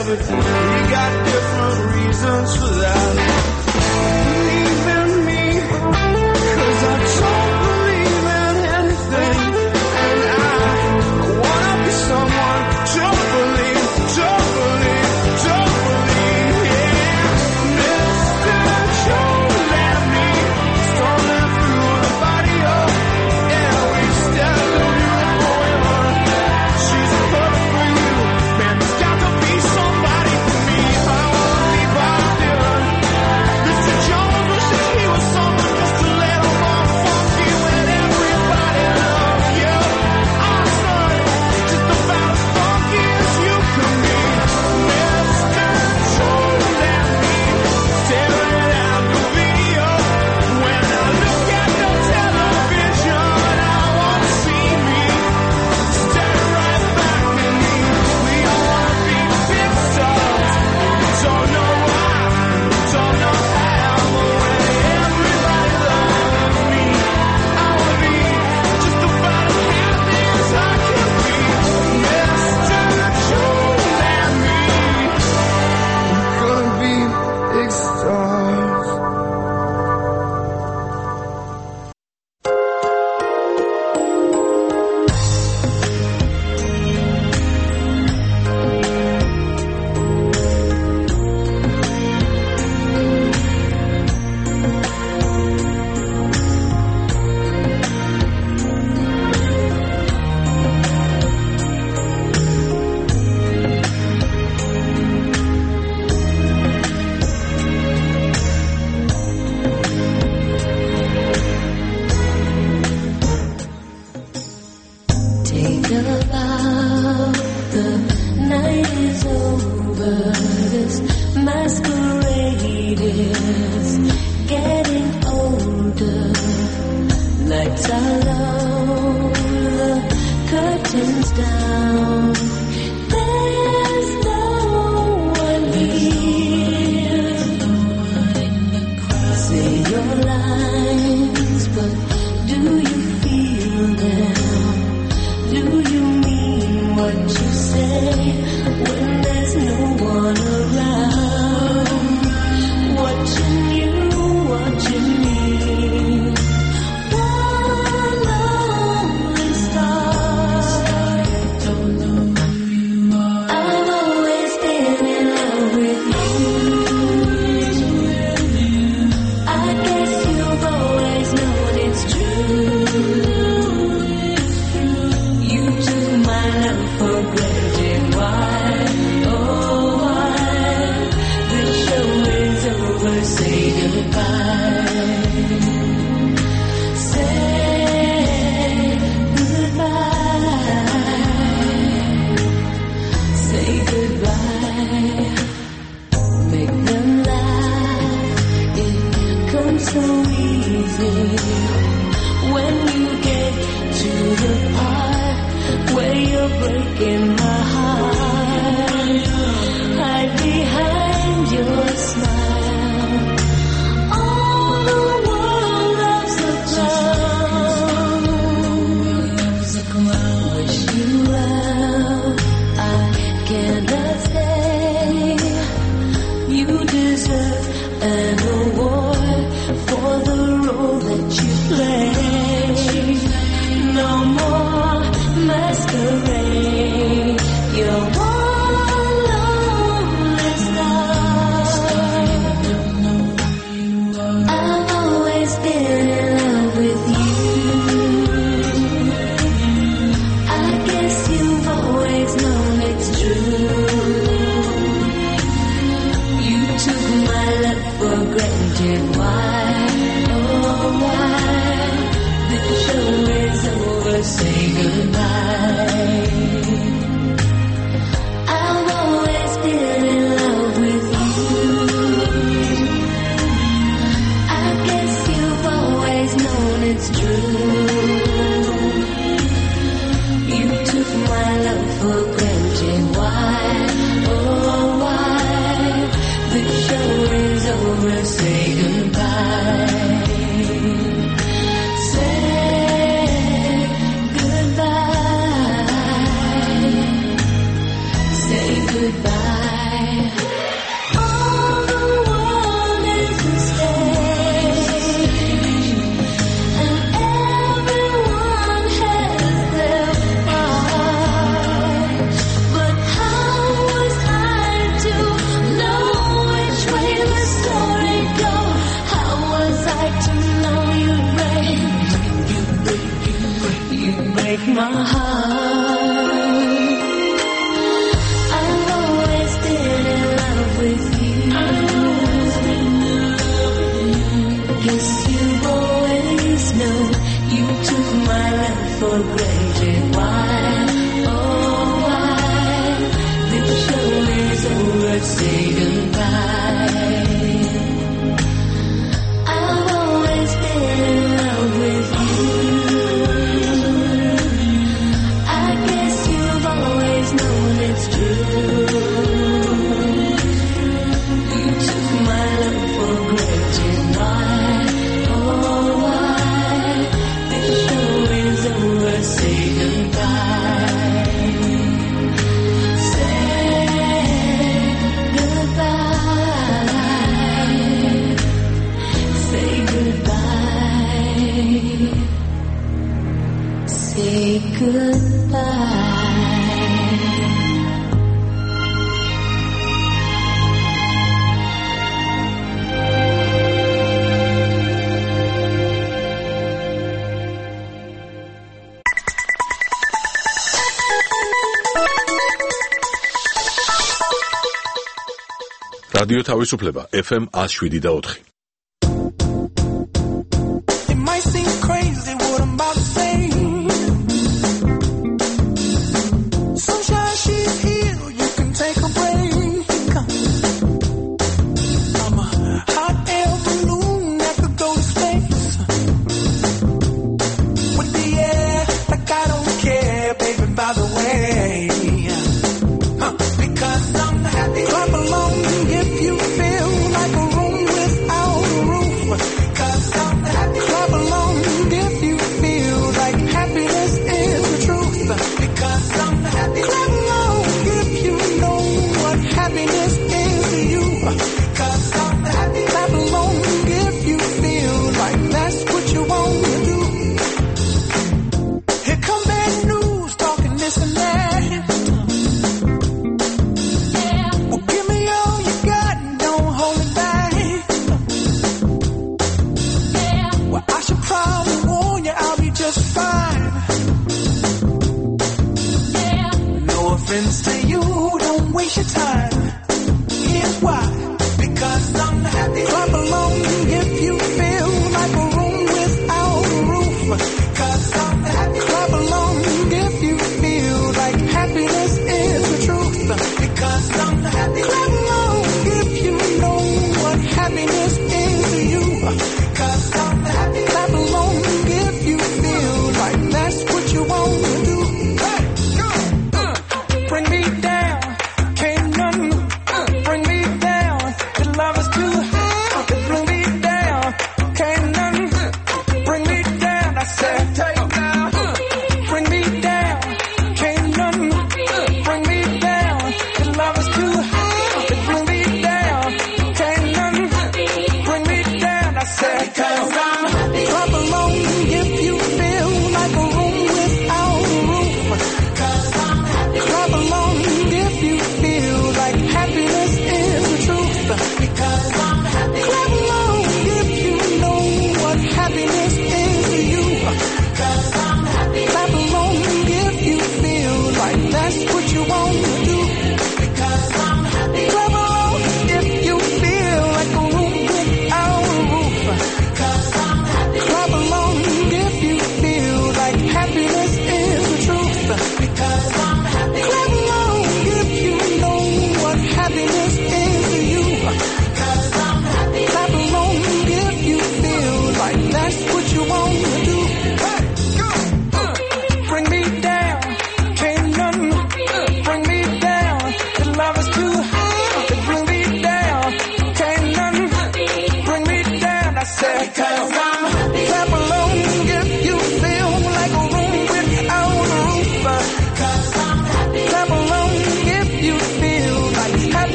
everything. We got different reasons for that. Believe in me, 'cause I don't believe in anything. And I wanna be someone to believe, to believe, to believe, yeah. Mister Jones and me, storming through the barrio. Yeah, we step the beautiful women. She's perfect for you. Man, there's got to be somebody for me. I wanna be Bob Dylan. Mister Jones wishes he was someone just to let him off funky when everybody loves you. I'm sorry, just about as funky as you can be. Mister Jones and me, staring at the video. When I look at the television, I want to see me stare right back at me. We all want to be big stars. Don't know why, don't know how, but when everybody loves me, I want to be just about as happy as I can be. Mister Jones and me, we're gonna be big stars. Take a bow, the night is over. This masquerade is getting older. Lights are low, the curtains down. There's no one here. Say your lines, but do you feel them? Do you mean what you say when there's no one around? Watching you, watching me. One lonely star. Don't know who you are. I've always been in love with you. I guess you've always known it's true. You took my love for granted. Why? Oh, why? The show is over. Say goodbye. Say goodbye. Say goodbye. Make them laugh. It comes so easy when you get to the part where you're breaking my heart. Hide behind your smile. All the world loves a clown. Wish you well. I cannot stay. You deserve an award for the role that you play. No more masquerade. You're one lonely star. I've always been in love with you. I guess you've always known it's true. You took my love for granted. Why? Oh, why? The show is over. Say goodbye. I've always been in love with you. I guess you've always known it's true. You took my love for granted. Why? Oh, why? The show is over. Say goodbye. Say goodbye. Say goodbye. All the world is a stage, and everyone has their part. But how was I to know which way the story goes? How was I to know you'd break, you break, you break, you break my heart? I've always been in love with you. Guess you've always known you took my love for granted. Why, oh why? The show is over, say goodbye. I've always been in love with you. I guess you've always known it's true. You took my love for granted. Why, oh why? The show is over, say goodbye. Say goodbye. Say goodbye. Say goodbye. რადიო თავისუფლება ეფ ემ one oh seven და four. It might seem crazy what I'm about to say. Sunshine, she's here, you can take a break. I'm a hot air balloon that could go to space. With the air, like I don't care, baby, by the way. Huh, because I'm happy. Clap along if you feel like a room without a roof. Because I'm happy. Clap along if you feel like happiness is the truth. Because I'm happy. Clap along if you know what happiness is to you. Because I'm happy. Clap along if you feel like that's what you want to do. Here come bad news talking this and that. Well, give me all you got and don't hold it back. Well, I should probably warn you, I'll be just fine. No offense to you, don't waste your time.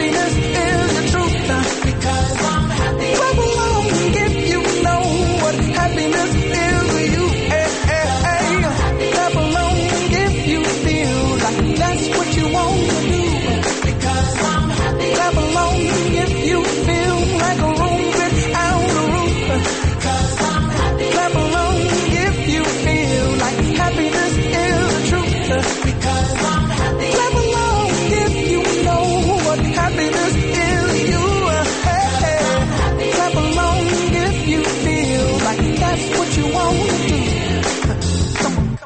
happiness is the truth. Because I'm happy. Clap along if you know what happiness is to you. Hey, hey, hey. Clap along if you feel like that's what you want to do. Because I'm happy. Clap along if you feel like a room without a roof. Because I'm happy. Clap along if you feel like happiness is the truth. Because I'm happy. Clap along if you know what happiness is to you. Hey, hey. Clap along if you feel like that's what you want to do. Come on.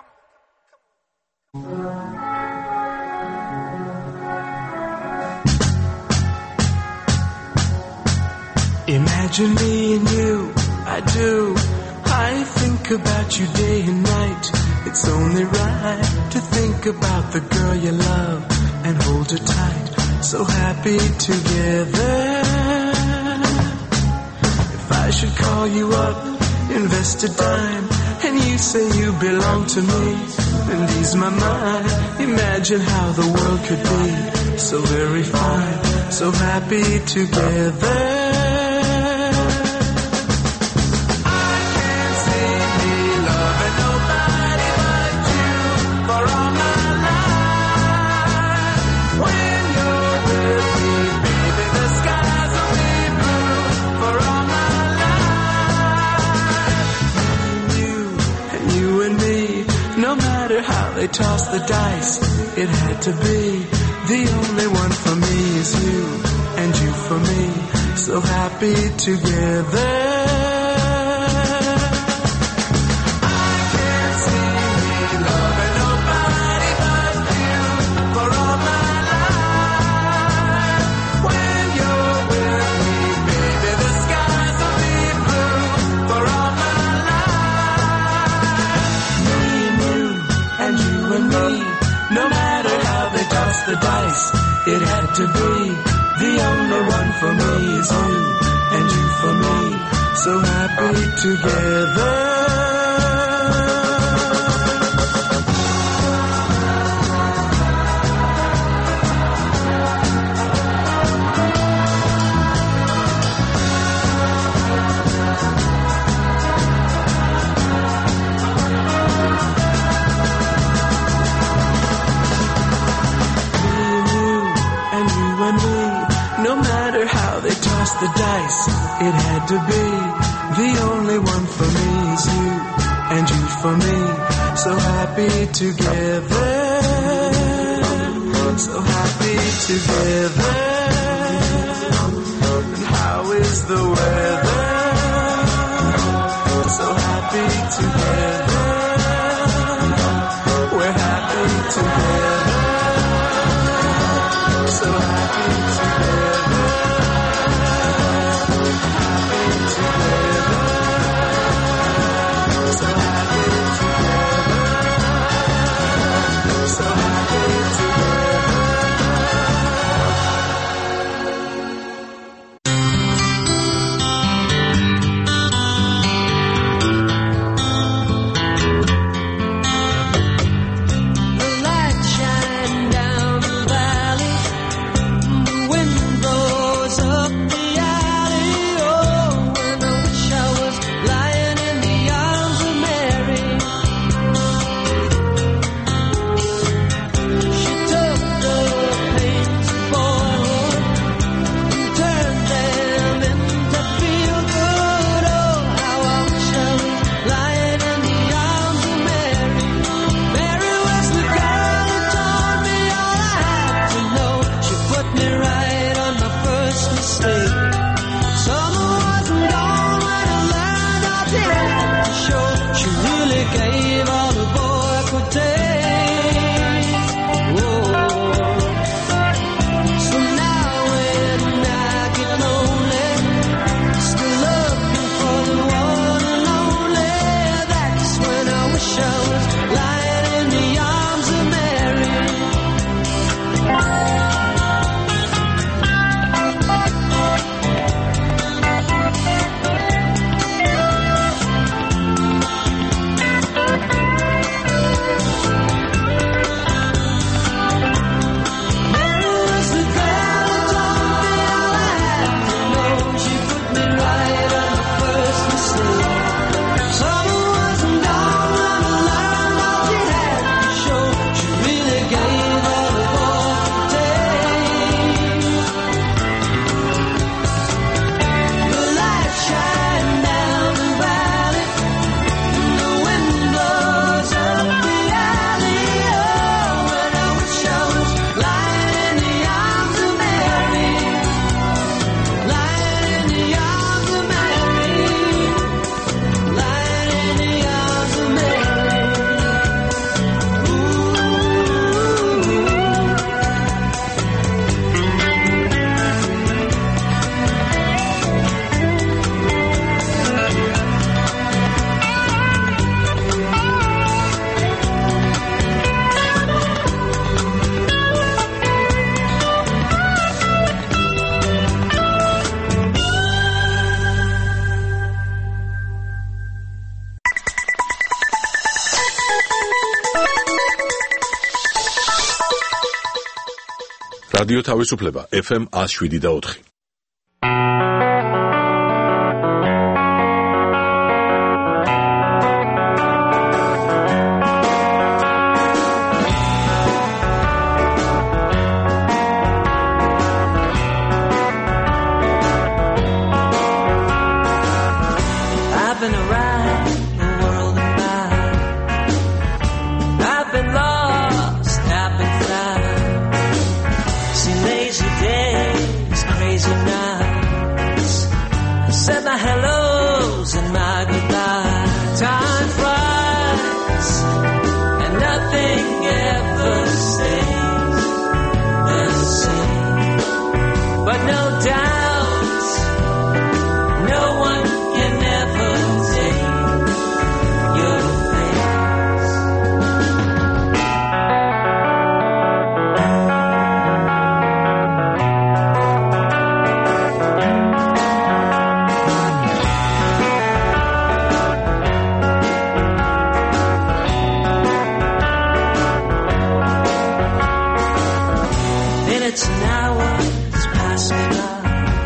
Imagine me and you, I do. I think about you day and night. It's only right to think about the girl you love and hold her tight. So happy together. If I should call you up, invest a dime, and you say you belong to me, and ease my mind. Imagine how the world could be so very fine, so happy together. They tossed the dice, it had to be. The only one for me is you, and you for me, so happy together. The dice, it had to be. The only one for me is you, and you for me, so happy together. The dice, it had to be. The only one for me is you, and you for me, so happy together, so happy together. And how is the weather? So happy together, we're happy together, so happy together. The light shine down the valley. რადიო თავისუფლება ეფ ემ one oh seven და four. I've been around the world and back. I've been lost, I've been found. Seen lazy days, crazy nights. I said my hellos and my goodbyes. Time flies, and nothing ever stays the same. But no doubt, no one can ever take your place. Minutes and hours pass me by.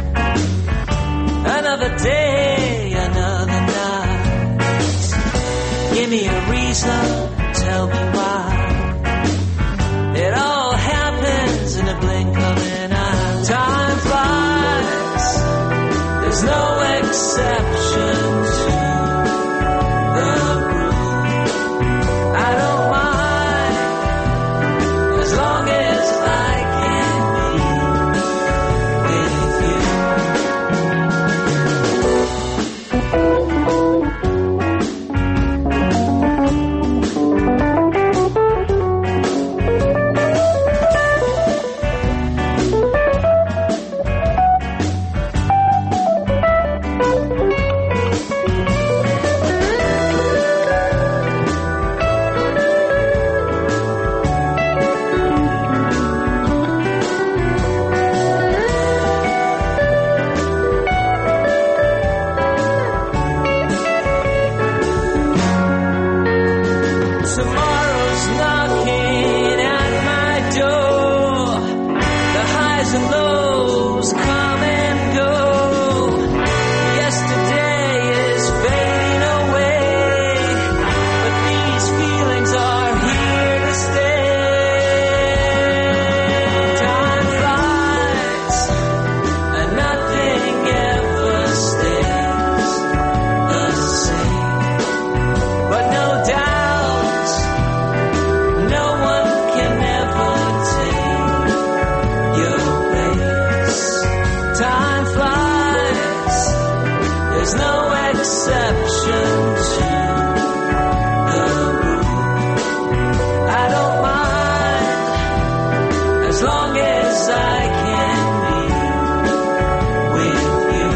Another day, another night. Give me a reason, tell me why. It all happens in a blink of an eye. Time flies, there's no exception to the rule. I don't mind, as long as I can be with you. Tomorrow's knocking at my door. The highs and lows come and go. Yesterday is fading away, but these feelings are here to stay. Time flies, and nothing ever stays the same. But no doubt, no one can ever take your place. Time flies, there's no exception to the rule. I don't mind, as long as I can be with you.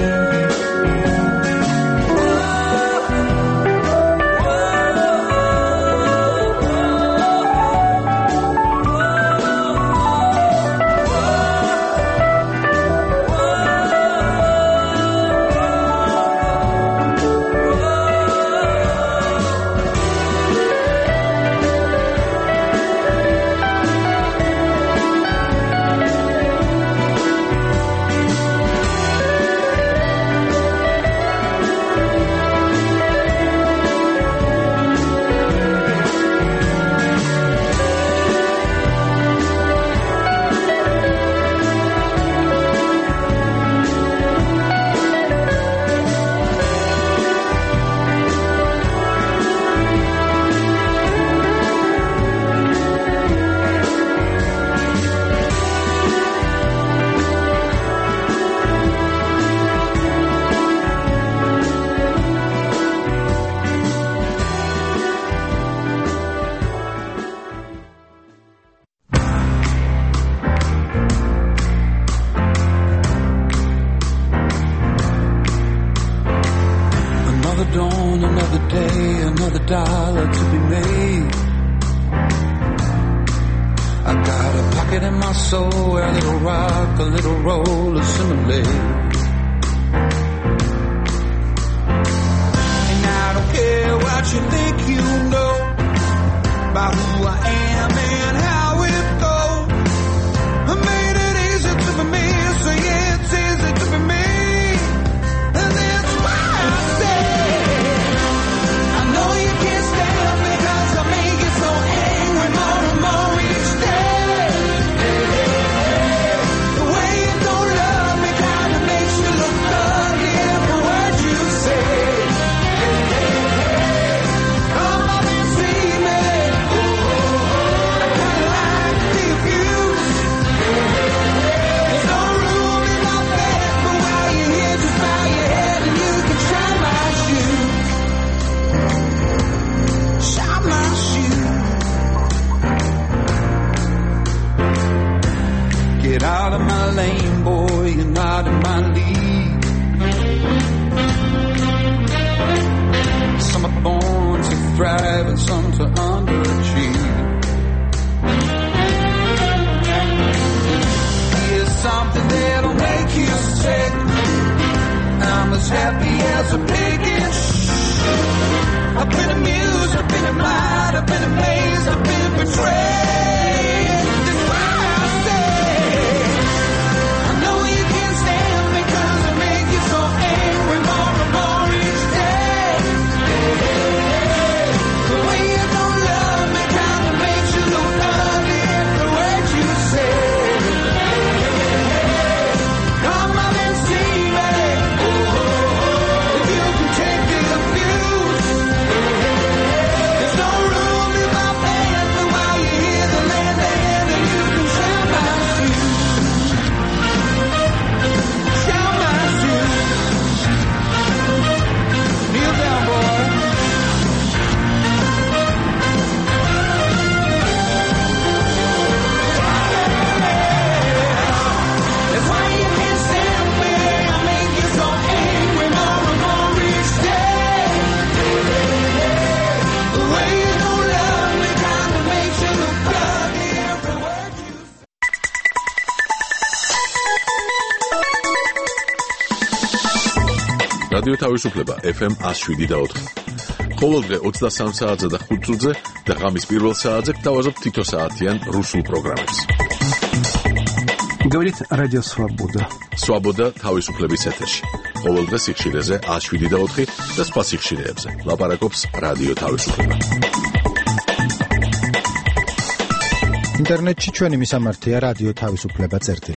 Another dawn, another day, another dollar to be made. I got a pocket in my soul where a little rock, a little roll assimilate. And I don't care what you think you know about who I am and how it goes. I made it something that'll make you sick. I'm as happy as a pig in shh. I've been amused, I've been admired, I've been amazed, I've been betrayed. That's why I say I know you can't stand me 'cause I make you so angry more and more each day. The way you don't love me kinda makes you look ugly every word you say. Come on and see me. If you can take the abuse, there's no room in my pants, but while you're here, the land ahead, and you can share my shoes. Share my shoes. Kneel down, boy. That's why you can't stand me. I make you so angry more and more each day. The way you don't love me kinda makes you look ugly every word you რადიო თავისუფლება ეფ ემ one oh seven და four. ყოველდღე ოცდასამ საათზე და ხუთ წუთზე და ღამის პირველ საათზე გთავაზობთ თითო საათიან რუსულ პროგრამებს. Говорит Радио Свобода. Свобода თავისუფლების ეთერში. ყოველდღე სიხშირეზე one oh seven და four და სხვა სიხშირეებზე. ლაპარაკობს რადიო თავისუფლება. ინტერნეტში ჩვენი მისამართია რადიო თავისუფლება წერტილი.